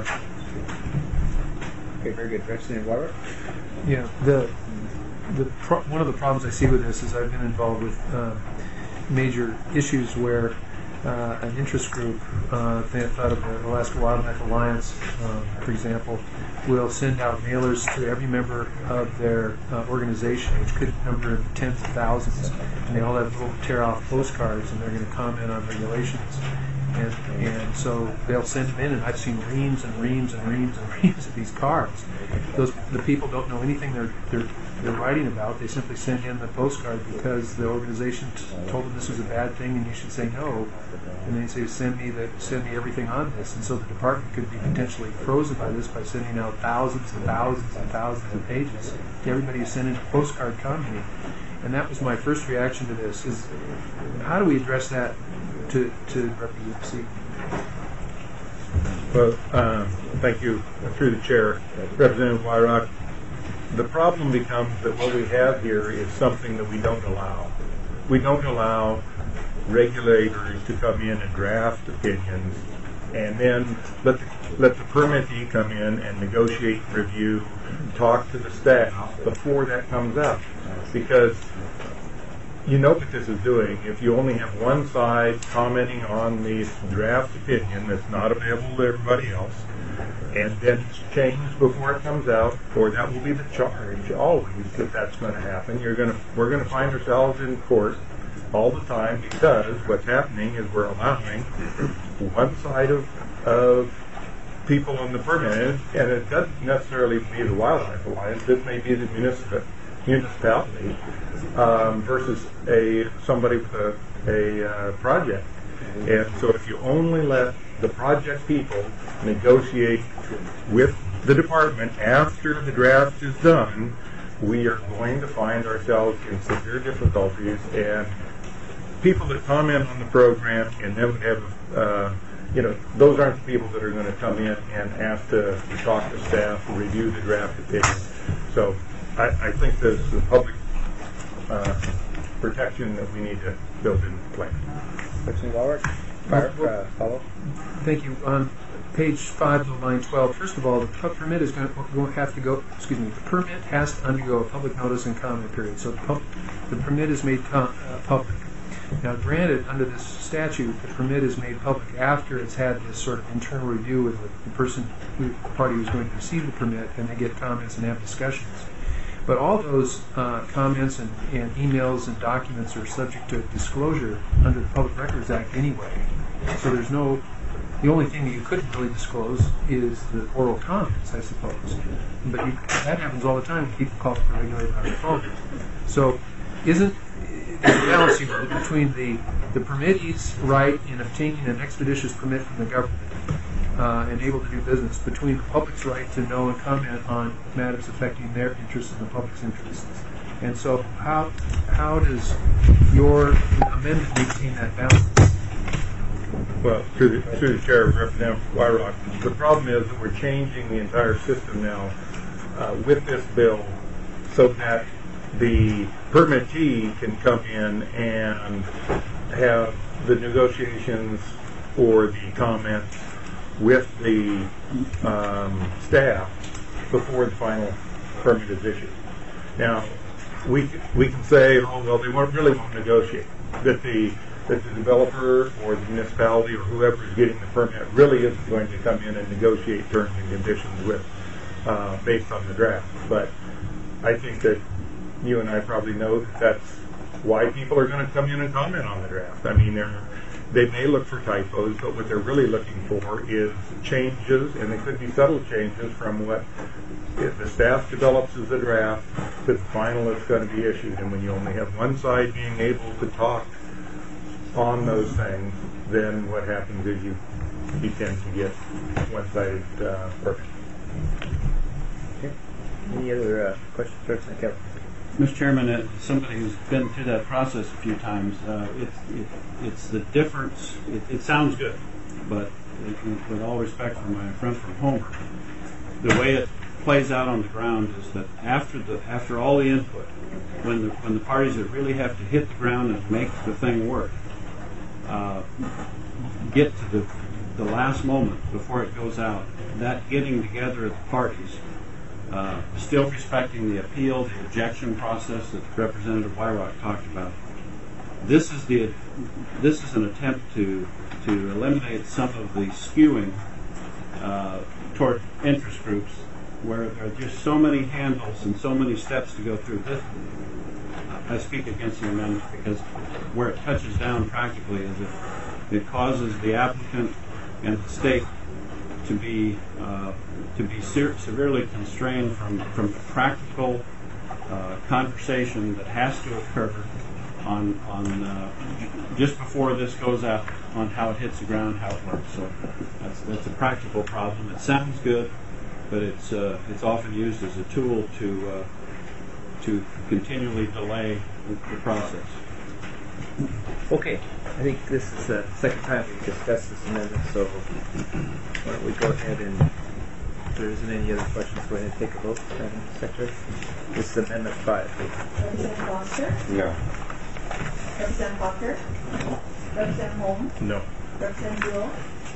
Okay, very good. Representative Weber? Yeah, the the pro- one of the problems I see with this is I've been involved with uh, major issues where uh, an interest group, uh, they thought of the Alaska Wildlife Alliance, uh, for example, will send out mailers to every member of their uh, organization, which could number in tens of thousands, and they all have little tear-off postcards, and they're going to comment on regulations. And, and so they'll send them in, and I've seen reams and reams and reams and reams of these cards. Those the people don't know anything they're they're they're writing about. They simply send in the postcard because the organization t- told them this was a bad thing and you should say no. And they say send me the send me everything on this. And so the department could be potentially frozen by this by sending out thousands and thousands and thousands of pages to everybody who sent in a postcard commenting. And that was my first reaction to this: is how do we address that? To, to Representative C. Well, um, thank you. Through the chair, Representative Wyrock. The problem becomes that what we have here is something that we don't allow. We don't allow regulators to come in and draft opinions and then let the, let the permittee come in and negotiate, review, talk to the staff before that comes up. Because you know what this is doing. If you only have one side commenting on the draft opinion that's not available to everybody else, and then it's changed before it comes out, or that will be the charge always that that's going to happen. You're going to we're going to find ourselves in court all the time because what's happening is we're allowing one side of of people on the permit, and it doesn't necessarily be the Wildlife Alliance. This may be the municipal. municipality um, versus a somebody with a, a uh, project. And so if you only let the project people negotiate with the department after the draft is done, we are going to find ourselves in severe difficulties, and people that comment on the program and then have, uh, you know, those aren't the people that are going to come in and ask to, to talk to staff and review the draft opinion. So I, I think there's the public uh, protection that we need to build in place. Mark, uh, follow. Thank you. On page five of line twelve, first of all, the permit is going to have to go. Excuse me. The permit has to undergo a public notice and comment period. So the, pub, the permit is made com, uh, public. Now, granted, under this statute, the permit is made public after it's had this sort of internal review with the, the person, who, the party who's going to receive the permit, and they get comments and have discussions. But all those uh, comments and, and emails and documents are subject to disclosure under the Public Records Act anyway. So there's no, the only thing that you couldn't really disclose is the oral comments, I suppose. But you, that happens all the time when people call for regulator on the phone. So isn't there's a balance here between the, the permittee's right in obtaining an expeditious permit from the government Uh, and able to do business, between the public's right to know and comment on matters affecting their interests and the public's interests. And so how how does your amendment maintain that balance? Well, through the, through the chair, Representative Wyrock, the problem is that we're changing the entire system now uh, with this bill so that the permittee can come in and have the negotiations or the comments with the um, staff before the final permit is issued. Now, we we can say, oh well, they won't really won't negotiate. That the that the developer or the municipality or whoever is getting the permit really isn't going to come in and negotiate terms and conditions with uh, based on the draft. But I think that you and I probably know that that's why people are going to come in and comment on the draft. I mean, they're they may look for typos, but what they're really looking for is changes, and they could be subtle changes from what if the staff develops as a draft to the final that's going to be issued. And when you only have one side being able to talk on those things, then what happens is you you tend to get one-sided uh, permit. Okay. Any other uh, questions, Representative Keller? Mister Chairman, as somebody who's been through that process a few times, uh, it's it, it's the difference. It, it sounds good, but it, with all respect for my friend from Homer, the way it plays out on the ground is that after the after all the input, when the when the parties that really have to hit the ground and make the thing work, uh, get to the the last moment before it goes out, that getting together of the parties. Uh, still respecting the appeal, the objection process that Representative Weyrauch talked about. This is the this is an attempt to to eliminate some of the skewing uh, toward interest groups, where there are just so many handles and so many steps to go through. This, I speak against the amendment because where it touches down practically is it it causes the applicant and the state to be uh, to be se- severely constrained from from practical uh, conversation that has to occur on on uh, just before this goes out on how it hits the ground, how it works. So that's that's a practical problem. It sounds good, but it's uh, it's often used as a tool to uh, to continually delay the, the process. Okay, I think this is the second time we've discussed this amendment, so why don't we go ahead and, if there isn't any other questions, go ahead and take a vote, Madam Secretary. This is Amendment five. Representative Foster? No. Representative Hawker? Representative Holmes? No. Representative Buell?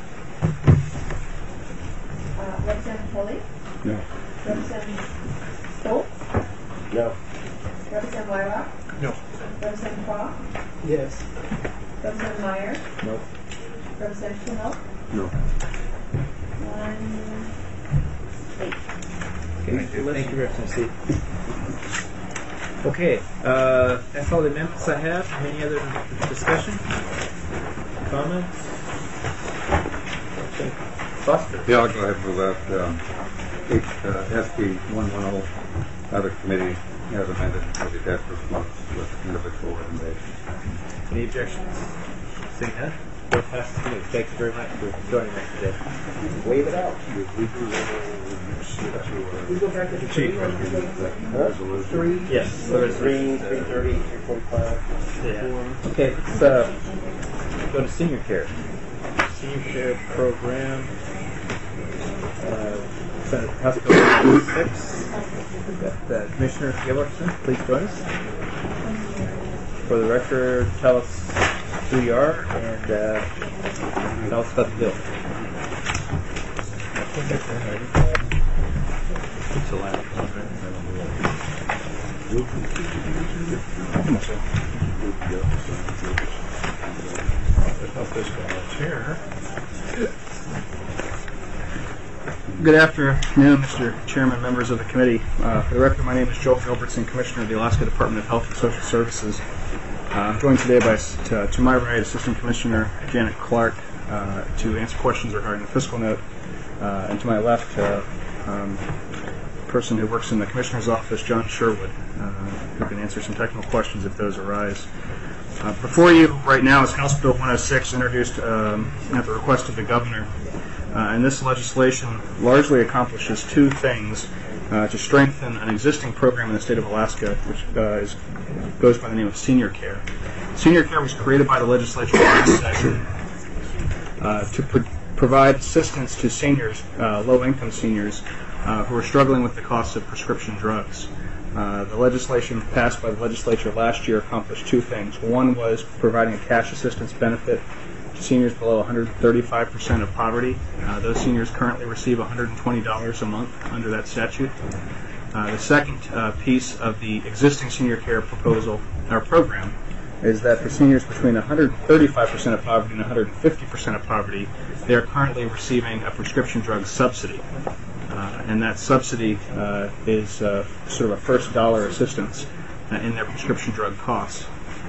Uh, Representative Kelly? No. Representative Stoltz? No. Representative Weyrauch? No. Representative Cross? Yes. Representative Meyer? No. Representative Chanel? No. One, eight. Okay, thank you, Representative Steve. Okay, uh, that's all the amendments I have. Any other discussion? Comments? Okay. Foster? Yeah, I'll go ahead with that. Um, H, uh, S B one ten, other committee as amended for the debt response with individual recommendations. Any objections? Seeing none? Bill passes committee. Thank you very much for joining us today. Wave it out. We go back to the Chief. three. Yes. So there's Three, three thirty, three forty-five. Yeah. Okay, let's uh, go to senior care. Senior care program. Uh, Senate House Bill six. We've got uh, Commissioner Gilbertson. Please join us. For the record, tell us who you are and uh, tell us about the bill. It's a last Good afternoon, Mister Chairman, members of the committee. Uh, for the record, my name is Joel Gilbertson, Commissioner of the Alaska Department of Health and Social Services. Uh, I'm joined today by, to, to my right, Assistant Commissioner Janet Clark, uh, to answer questions regarding the fiscal note, uh, and to my left, uh, um, person who works in the Commissioner's office, John Sherwood, uh, who can answer some technical questions if those arise. Uh, before you right now is House Bill one oh six, introduced um, at the request of the Governor. Uh, and this legislation largely accomplishes two things uh, to strengthen an existing program in the state of Alaska, which uh, is, goes by the name of Senior Care. Senior Care was created by the legislature last session uh, to pro- provide assistance to seniors, uh, low-income seniors, uh, who are struggling with the cost of prescription drugs. Uh, the legislation passed by the legislature last year accomplished two things. One was providing a cash assistance benefit to seniors below one hundred thirty-five percent of poverty. Uh, those seniors currently receive one hundred twenty dollars a month under that statute. Uh, the second uh, piece of the existing senior care proposal or program is that for seniors between one hundred thirty-five percent of poverty and one hundred fifty percent of poverty, they are currently receiving a prescription drug subsidy. Uh, and that subsidy uh, is uh, sort of a first dollar assistance uh, in their prescription drug costs.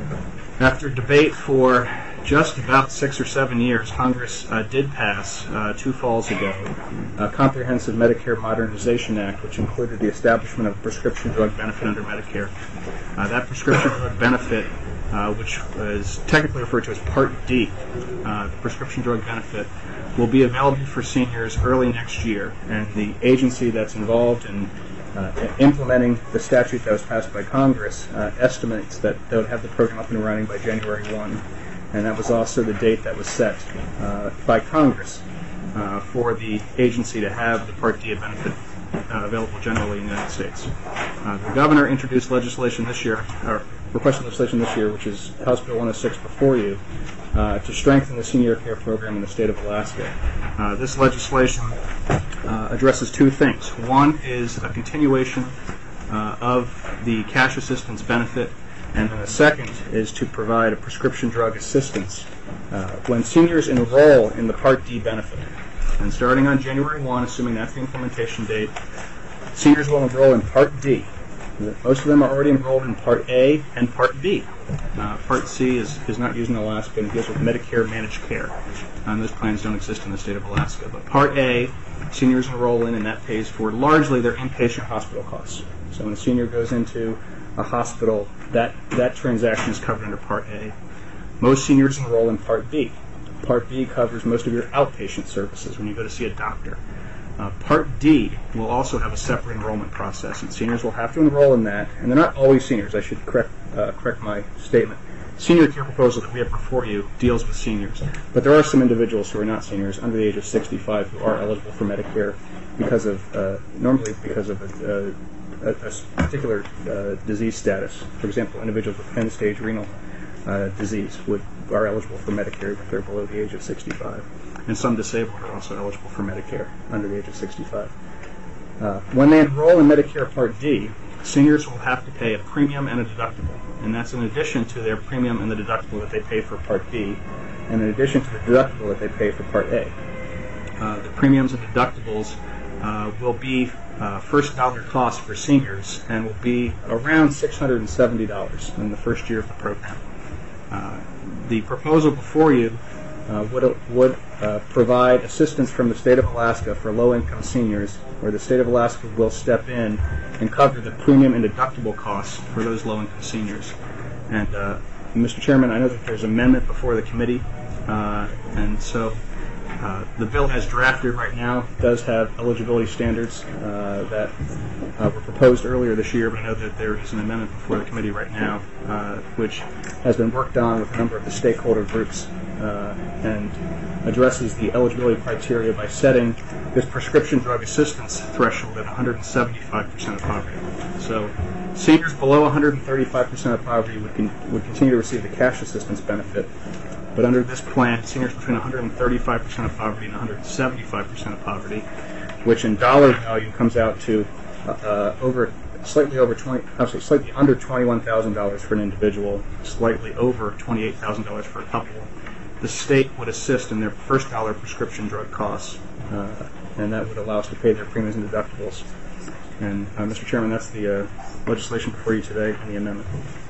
After debate for just about six or seven years, Congress uh, did pass, uh, two falls ago, a Comprehensive Medicare Modernization Act, which included the establishment of a prescription drug benefit under Medicare. Uh, that prescription drug benefit, uh, which is technically referred to as Part D, uh, the prescription drug benefit, will be available for seniors early next year. And the agency that's involved in uh, implementing the statute that was passed by Congress uh, estimates that they would have the program up and running by January first. And that was also the date that was set uh, by Congress uh, for the agency to have the Part D benefit uh, available generally in the United States. Uh, the governor introduced legislation this year, or requested legislation this year, which is House Bill one oh six before you, uh, to strengthen the senior care program in the state of Alaska. Uh, this legislation uh, addresses two things. One is a continuation uh, of the cash assistance benefit, and then the second is to provide a prescription drug assistance uh, when seniors enroll in the Part D benefit. And starting on January first, assuming that's the implementation date, seniors will enroll in Part D. Most of them are already enrolled in Part A and Part B. Uh, Part C is, is not used in Alaska and deals with Medicare managed care. And those plans don't exist in the state of Alaska. But Part A, seniors enroll in, and that pays for largely their inpatient hospital costs. So when a senior goes into a hospital, that, that transaction is covered under Part A. Most seniors enroll in Part B. Part B covers most of your outpatient services when you go to see a doctor. Uh, Part D will also have a separate enrollment process, and seniors will have to enroll in that. And they're not always seniors. I should correct uh, correct my statement. Senior care proposal that we have before you deals with seniors, but there are some individuals who are not seniors under the age of sixty-five who are eligible for Medicare because of uh, normally because of a, a, a particular uh, disease status. For example, individuals with end-stage renal uh, disease would are eligible for Medicare if they're below the age of sixty-five. And some disabled are also eligible for Medicare under the age of sixty-five. Uh, when they enroll in Medicare Part D, seniors will have to pay a premium and a deductible, and that's in addition to their premium and the deductible that they pay for Part B, and in addition to the deductible that they pay for Part A. Uh, the premiums and deductibles uh, will be uh, first dollar cost for seniors and will be around six hundred seventy dollars in the first year of the program. Uh, the proposal before you Uh, would, would uh, provide assistance from the state of Alaska for low-income seniors, where the state of Alaska will step in and cover the premium and deductible costs for those low-income seniors. And uh, Mister Chairman, I know that there's an amendment before the committee, uh, and so uh, the bill as drafted right now does have eligibility standards uh, that uh, were proposed earlier this year, but I know that there is an amendment before the committee right now, uh, which has been worked on with a number of the stakeholder groups uh, and addresses the eligibility criteria by setting this prescription drug assistance threshold at one hundred seventy-five percent of poverty. So seniors below one hundred thirty-five percent of poverty would, con- would continue to receive the cash assistance benefit, but under this plan, seniors between one hundred thirty-five percent of poverty and one hundred seventy-five percent of poverty, which in dollar value comes out to uh, over slightly over twenty, actually slightly under twenty-one thousand dollars for an individual, slightly over twenty-eight thousand dollars for a couple. The state would assist in their first dollar prescription drug costs, uh, and that would allow us to pay their premiums and deductibles. And uh, Mister Chairman, that's the uh, legislation before you today and the amendment.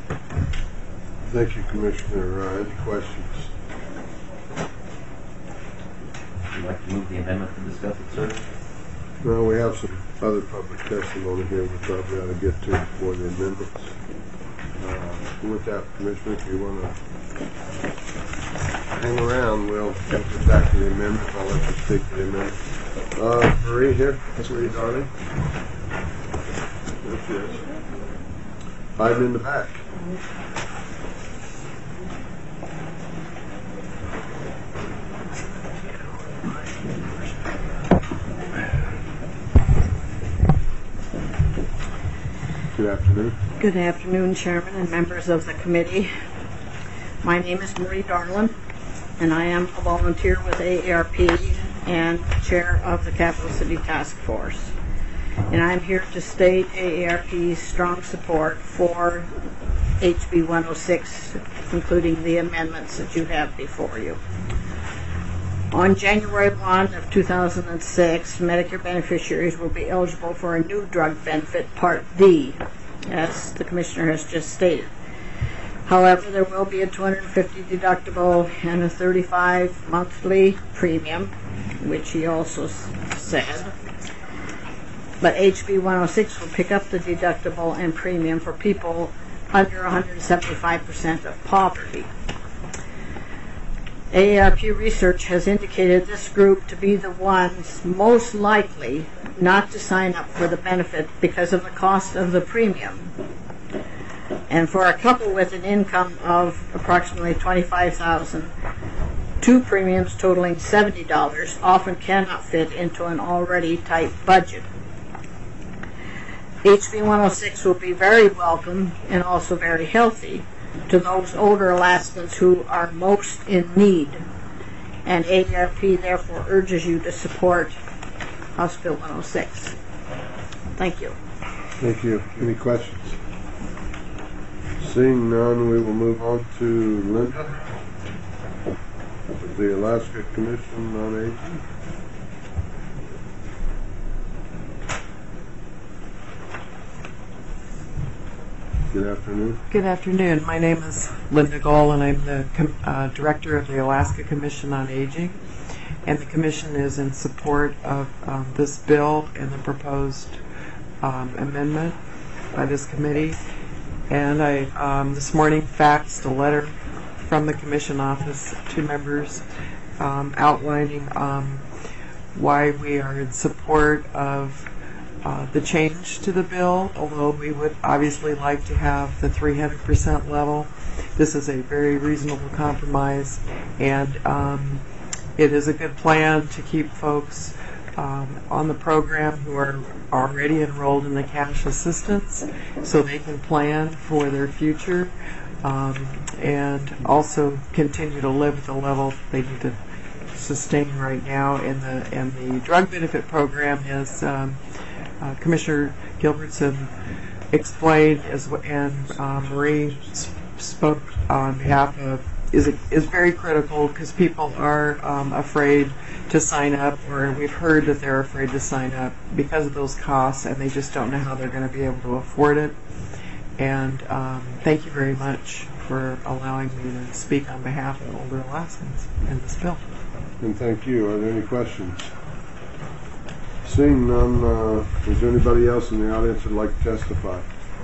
Thank you, Commissioner. Uh, any questions? Would you like to move the amendment to discuss it, sir? Well, we have some other public testimony here we probably ought to get to before the amendments. Uh, with that, Commissioner, if you want to hang around, we'll get back to the amendment. I'll let you speak to the amendment. Uh, Marie here. Marie, darling. There she is. Hiding in the back. Good afternoon. Good afternoon, Chairman and members of the committee. My name is Marie Darlin, and I am a volunteer with A A R P and chair of the Capital City Task Force. And I'm here to state A A R P's strong support for H B one oh six, including the amendments that you have before you. On January first of two thousand six, Medicare beneficiaries will be eligible for a new drug benefit, Part D, as the Commissioner has just stated. However, there will be a two hundred fifty dollars deductible and a thirty-five dollars monthly premium, which he also said. But H B one oh six will pick up the deductible and premium for people under one hundred seventy-five percent of poverty. A A R P research has indicated this group to be the ones most likely not to sign up for the benefit because of the cost of the premium. And for a couple with an income of approximately twenty-five thousand dollars, two premiums totaling seventy dollars often cannot fit into an already tight budget. H B one oh six will be very welcome and also very healthy to those older Alaskans who are most in need, and A A R P therefore urges you to support House Bill one oh six. Thank you. Thank you. Any questions? Seeing none, we will move on to Linda, the Alaska Commission on Aging. Good afternoon. Good afternoon. My name is Linda Gall, and I'm the com- uh, director of the Alaska Commission on Aging. And the Commission is in support of um, this bill and the proposed um, amendment by this committee. And I um, this morning faxed a letter from the Commission office to members um, outlining um, why we are in support of Uh, the change to the bill, although we would obviously like to have the three hundred percent level. This is a very reasonable compromise, and um, it is a good plan to keep folks um, on the program who are already enrolled in the cash assistance so they can plan for their future um, and also continue to live at the level they need to sustain right now. And the, and the drug benefit program is um, Uh, Commissioner Gilbertson explained, as w- and uh, Marie s- spoke on behalf of, is is very critical because people are um, afraid to sign up, or we've heard that they're afraid to sign up because of those costs, and they just don't know how they're going to be able to afford it. And um, thank you very much for allowing me to speak on behalf of older Alaskans in this bill. And thank you. Are there any questions? Seeing none, uh, is there anybody else in the audience who'd like to testify?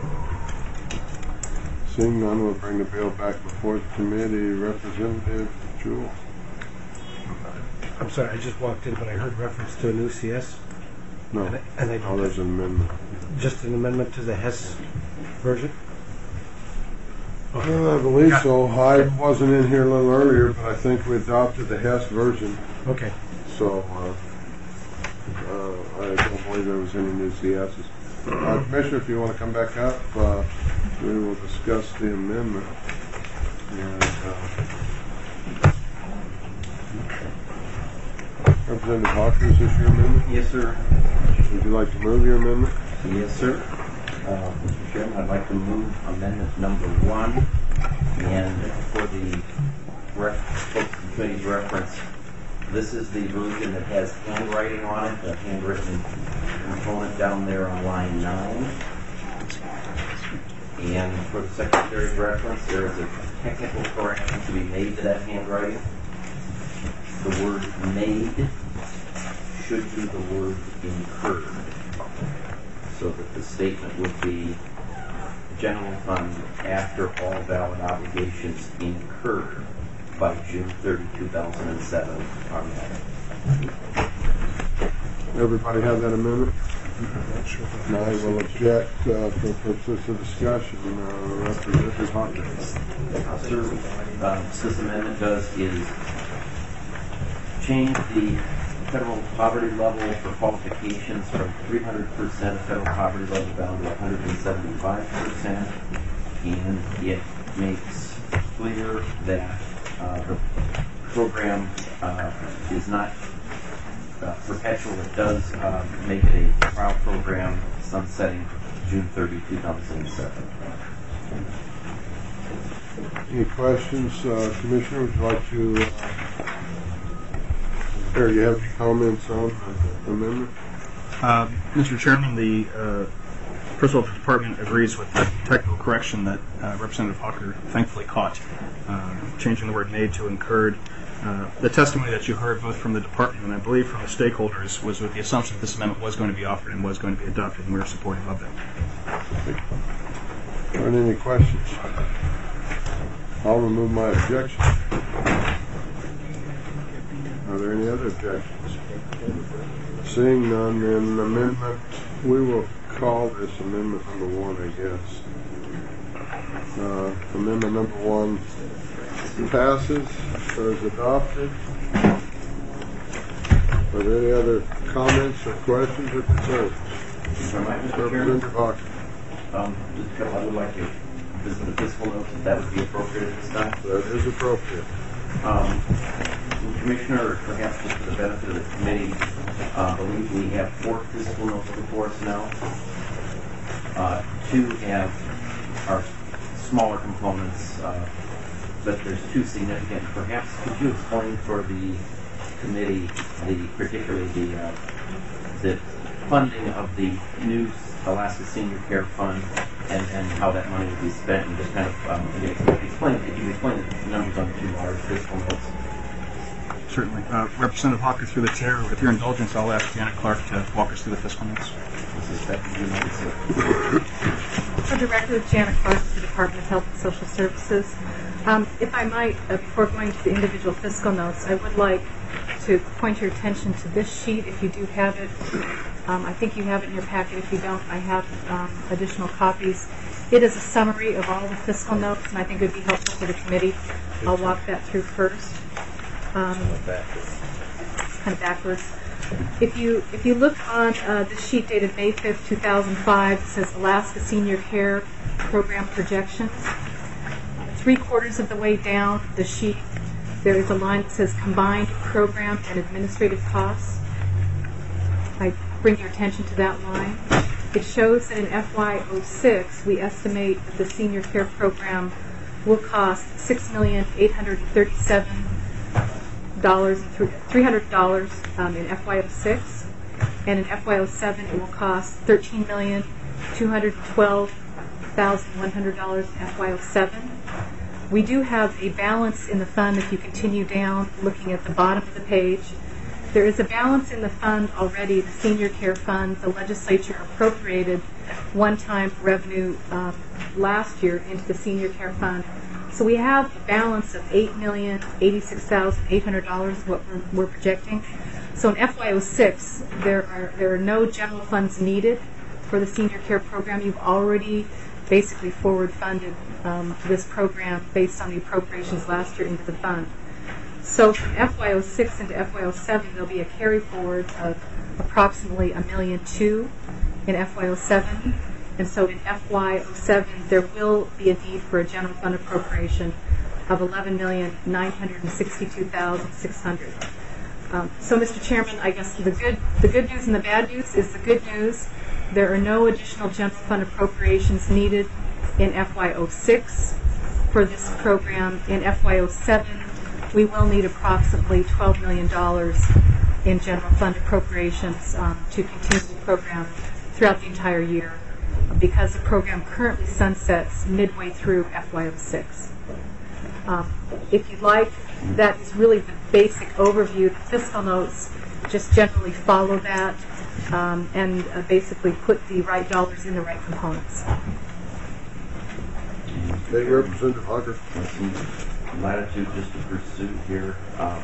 Seeing none, we'll bring the bill back before the committee. Representative Jewell. I'm sorry, I just walked in, but I heard reference to a new C S. No, and I, and I, oh, there's an amendment. Just an amendment to the Hess version? Okay. Well, I believe so. I wasn't in here a little earlier, but I think we adopted the Hess version. Okay. So, uh, Uh, I don't believe there was any new C Ss. Uh, Commissioner, if you want to come back up, uh, we will discuss the amendment. And, uh, Representative Hawkins, is this your amendment? Yes, sir. Would you like to move your amendment? Yes, sir. Uh, Mister Chairman, I'd like to move amendment number one, and for the ref- folks in the committee's reference, this is the version that has handwriting on it, the handwritten component down there on line nine. And for the Secretary's reference, there is a technical correction to be made to that handwriting. The word made should be the word incurred, so that the statement would be general fund after all valid obligations incurred by June thirtieth, two thousand seven are met. Everybody have that amendment? And I will object uh, for purposes of discussion. Uh, Representative Hawkins. Sir, uh, this amendment does is change the federal poverty level for qualifications from three hundred percent of federal poverty level down to one hundred seventy-five percent. And it makes clear that uh, the program uh, is not uh, perpetual. It does uh, make it a trial program sunsetting June thirtieth, two thousand seven. Any questions, uh, Commissioner? Would you like to, uh, or you have any comments on the amendment? Uh, Mister Chairman, the uh, Personal Department agrees with the technical correction that uh, Representative Hawker thankfully caught, uh, changing the word "made" to "incurred." Uh, the testimony that you heard both from the department and I believe from the stakeholders was with the assumption that this amendment was going to be offered and was going to be adopted, and we were supportive of it. Are there any questions? I'll remove my objection. Are there any other objections? Seeing none, then amendment, we will call this amendment number one, I guess. Uh, amendment number one passes or is adopted. Are there any other comments or questions or concerns? Representative Hawker. Um, I would like to visit the fiscal notes if that would be appropriate at this time. That is appropriate. Um, Commissioner, or perhaps just for the benefit of the committee, uh, I believe we have four fiscal notes before us now. Uh, two have our smaller components, uh, but there's two significant. Perhaps could you explain for the committee, the particularly the uh, the funding of the new Alaska Senior Care Fund and, and how that money will be spent, and just kind of um, explain, could you explain the numbers on the two large fiscal notes? Certainly. Uh, Representative Hawker, through the chair, with your indulgence, I'll ask Janet Clark to walk us through the fiscal notes. For the record, Janet Clark, the Department of Health and Social Services. Um, if I might, uh, before going to the individual fiscal notes, I would like to point your attention to this sheet if you do have it. Um, I think you have it in your packet. If you don't, I have um, additional copies. It is a summary of all the fiscal notes, and I think it would be helpful for the committee. I'll walk that through first. Um, it's kind of backwards. If you if you look on uh, the sheet dated May fifth, two thousand five, it says Alaska Senior Care Program Projections. Three quarters of the way down the sheet, there is a line that says Combined Program and Administrative Costs. I bring your attention to that line. It shows that in F Y oh six, we estimate that the senior care program will cost six million eight hundred thirty-seven dollars and three hundred dollars um, in F Y oh six, and in F Y oh seven it will cost thirteen million two hundred twelve thousand one hundred dollars in F Y oh seven. We do have a balance in the fund. If you continue down, looking at the bottom of the page, there is a balance in the fund already, the senior care fund. The legislature appropriated one-time revenue um, last year into the senior care fund. So we have a balance of eight million eighty-six thousand eight hundred dollars, what we're, we're projecting. So in F Y oh six, there are there are no general funds needed for the senior care program. You've already basically forward funded um, this program based on the appropriations last year into the fund. So from F Y oh six into F Y oh seven, there'll be a carry forward of approximately a million two in F Y oh seven. And so in F Y oh seven, there will be a need for a general fund appropriation of eleven million nine hundred sixty-two thousand six hundred dollars. Um, so, Mister Chairman, I guess the good, the good news and the bad news is the good news. There are no additional general fund appropriations needed in F Y oh six for this program. In F Y oh seven, we will need approximately twelve million dollars in general fund appropriations um, to continue the program throughout the entire year, because the program currently sunsets midway through F Y oh six. Um, if you'd like, that is really the basic overview. The fiscal notes just generally follow that um, and uh, basically put the right dollars in the right components. State Representative Hawker. Latitude just to pursue here. Uh,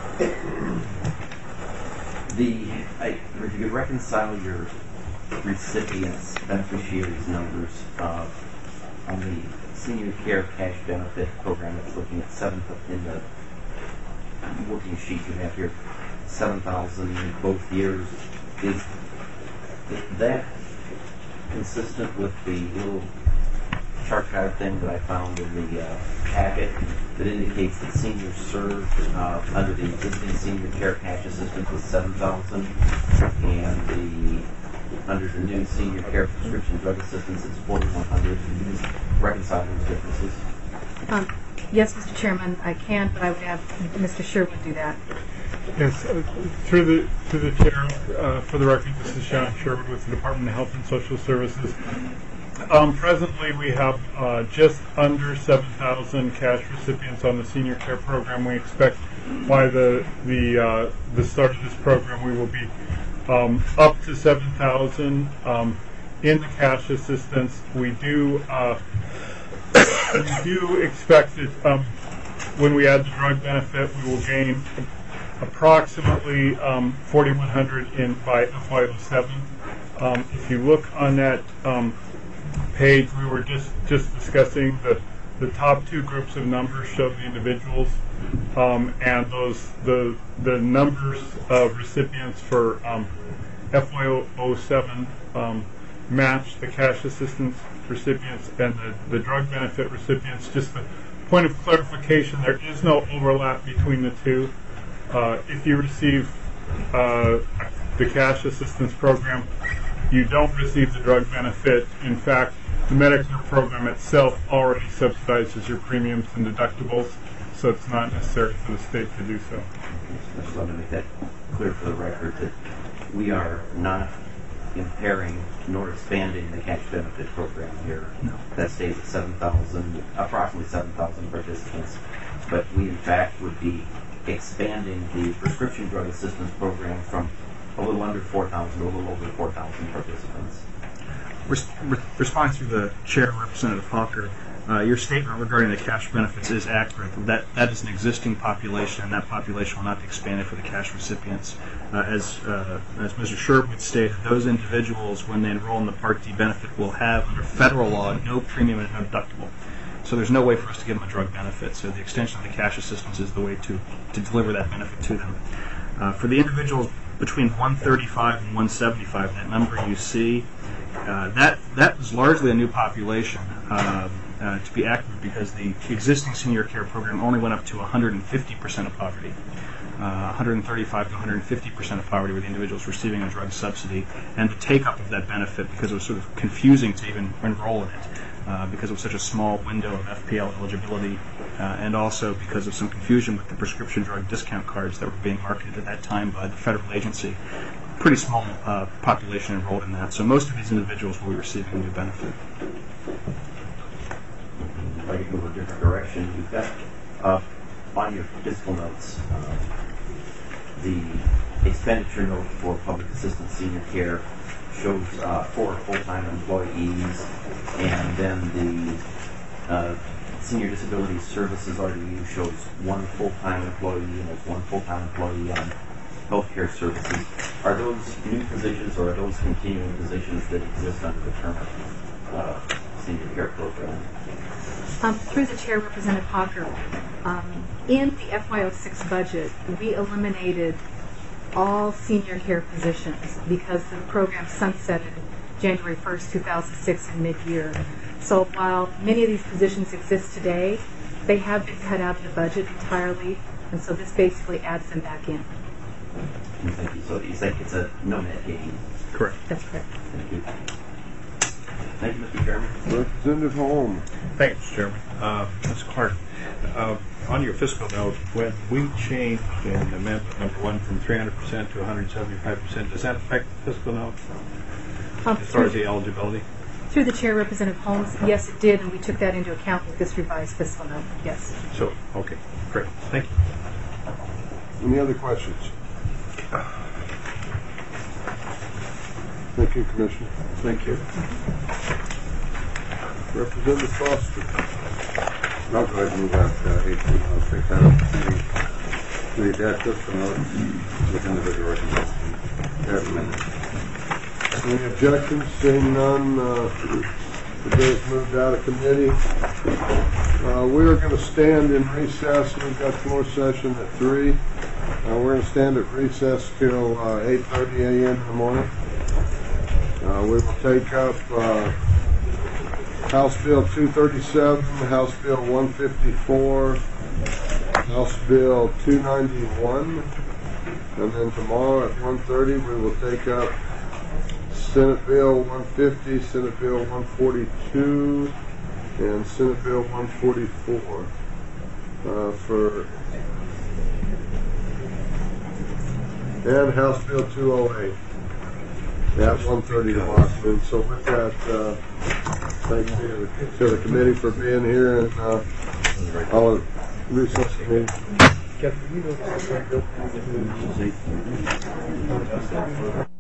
the I, if you could reconcile your recipients, beneficiaries numbers uh, on the senior care cash benefit program that's looking at seventh in the working sheet you have here. seven thousand in both years. Is that consistent with the little chart card thing that I found in the uh, packet that indicates that seniors served uh, under the existing senior care cash assistance was seven thousand, and the under the new senior care prescription drug assistance it's forty-one hundred. Can you just reconcile those differences? Um, yes, Mister Chairman, I can, but I would have Mister Sherwood do that. Yes, uh, through the through the chair, uh, for the record, this is Sean Sherwood with the Department of Health and Social Services. Um, presently, we have uh, just under seven thousand cash recipients on the senior care program. We expect by the the uh, the start of this program, we will be um, up to seven thousand um, in the cash assistance. We do uh, we do expect that um, when we add the drug benefit, we will gain approximately um, forty-one hundred in by F Y oh seven. Um, if you look on that um, page, we were just just discussing the the top two groups of numbers show the individuals, um, and those the the numbers of recipients for um, F Y oh seven um, match the cash assistance recipients and the, the drug benefit recipients. Just a point of clarification: there is no overlap between the two. Uh, if you receive uh, the cash assistance program, you don't receive the drug benefit. In fact, the Medicare program itself already subsidizes your premiums and deductibles, so it's not necessary for the state to do so. I just want to make that clear for the record that we are not impairing nor expanding the cash benefit program here. No. That stays at seven thousand, approximately seven thousand participants, but we in fact would be expanding the prescription drug assistance program from a little under four thousand to a little over four thousand participants. Res- re- responding through the chair, Representative Hawker, uh, your statement regarding the cash benefits is accurate. That that is an existing population, and that population will not be expanded for the cash recipients. Uh, as uh, as Mister Sherwood stated, those individuals, when they enroll in the Part D benefit, will have, under federal law, no premium and no deductible. So there's no way for us to give them a drug benefit. So the extension of the cash assistance is the way to, to deliver that benefit to them. Uh, for the individuals between one thirty-five and one seventy-five, that number you see, uh, that that was largely a new population, uh, uh, to be accurate, because the existing senior care program only went up to one hundred fifty percent of poverty. Uh, one hundred thirty-five to one hundred fifty percent of poverty were the individuals receiving a drug subsidy, and the take-up of that benefit, because it was sort of confusing to even enroll in it, uh, because it was such a small window of F P L eligibility, uh, and also because of some confusion with the prescription drug discount cards that were being marketed at that time by the federal agency. Pretty small uh, population enrolled in that, so most of these individuals will be receiving a new benefit. If I could go a different direction, you've got uh, on your fiscal notes uh, the expenditure note for public assistance senior care shows uh, four full-time employees, and then the uh, senior disability services R D U shows one full-time employee, and there's one full-time employee on healthcare services. Are those new positions, or are those continuing positions that exist under the current uh, senior care program? Um, through the chair, Representative Hawker, um, in the F Y oh six budget, we eliminated all senior care positions because the program sunsetted January first, two thousand six in mid-year. So while many of these positions exist today, they have been cut out of the budget entirely, and so this basically adds them back in. Thank you. So you think it's a no net gain? Correct. That's correct. Thank you. Thank you, Mister Chairman. Representative Holm. Thank you, Mister Chairman. Uh, Miz Clark, uh, on your fiscal note, when we changed in amendment number one from three hundred percent to one hundred seventy-five percent, does that affect the fiscal note Um, as far as the eligibility? Through the chair, Representative Holmes, yes, it did, and we took that into account with this revised fiscal note. Yes. So, okay, great. Thank you. Any other questions? Thank you, Commissioner. Thank you. Representative Foster. I'll go ahead and move out to eighteen oh six. I don't see the debt fiscal notes with individual recommendations as amended. Any objections? Seeing none, uh, the bill is moved out of committee. Uh, we are going to stand in recess. We've got floor session at three. Uh, we're going to stand at recess till uh, eight thirty a m in the morning. Uh, we will take up uh, House Bill two thirty-seven, House Bill one fifty-four, House Bill two ninety-one, and then tomorrow at one thirty we will take up Senate Bill one fifty, Senate Bill one forty-two, and Senate Bill one forty-four. Uh, for and House Bill two oh eight at one thirty tomorrow afternoon. So with that, uh, thank you to the committee for being here, and uh, I'll recess the meeting. Kevin, you know this is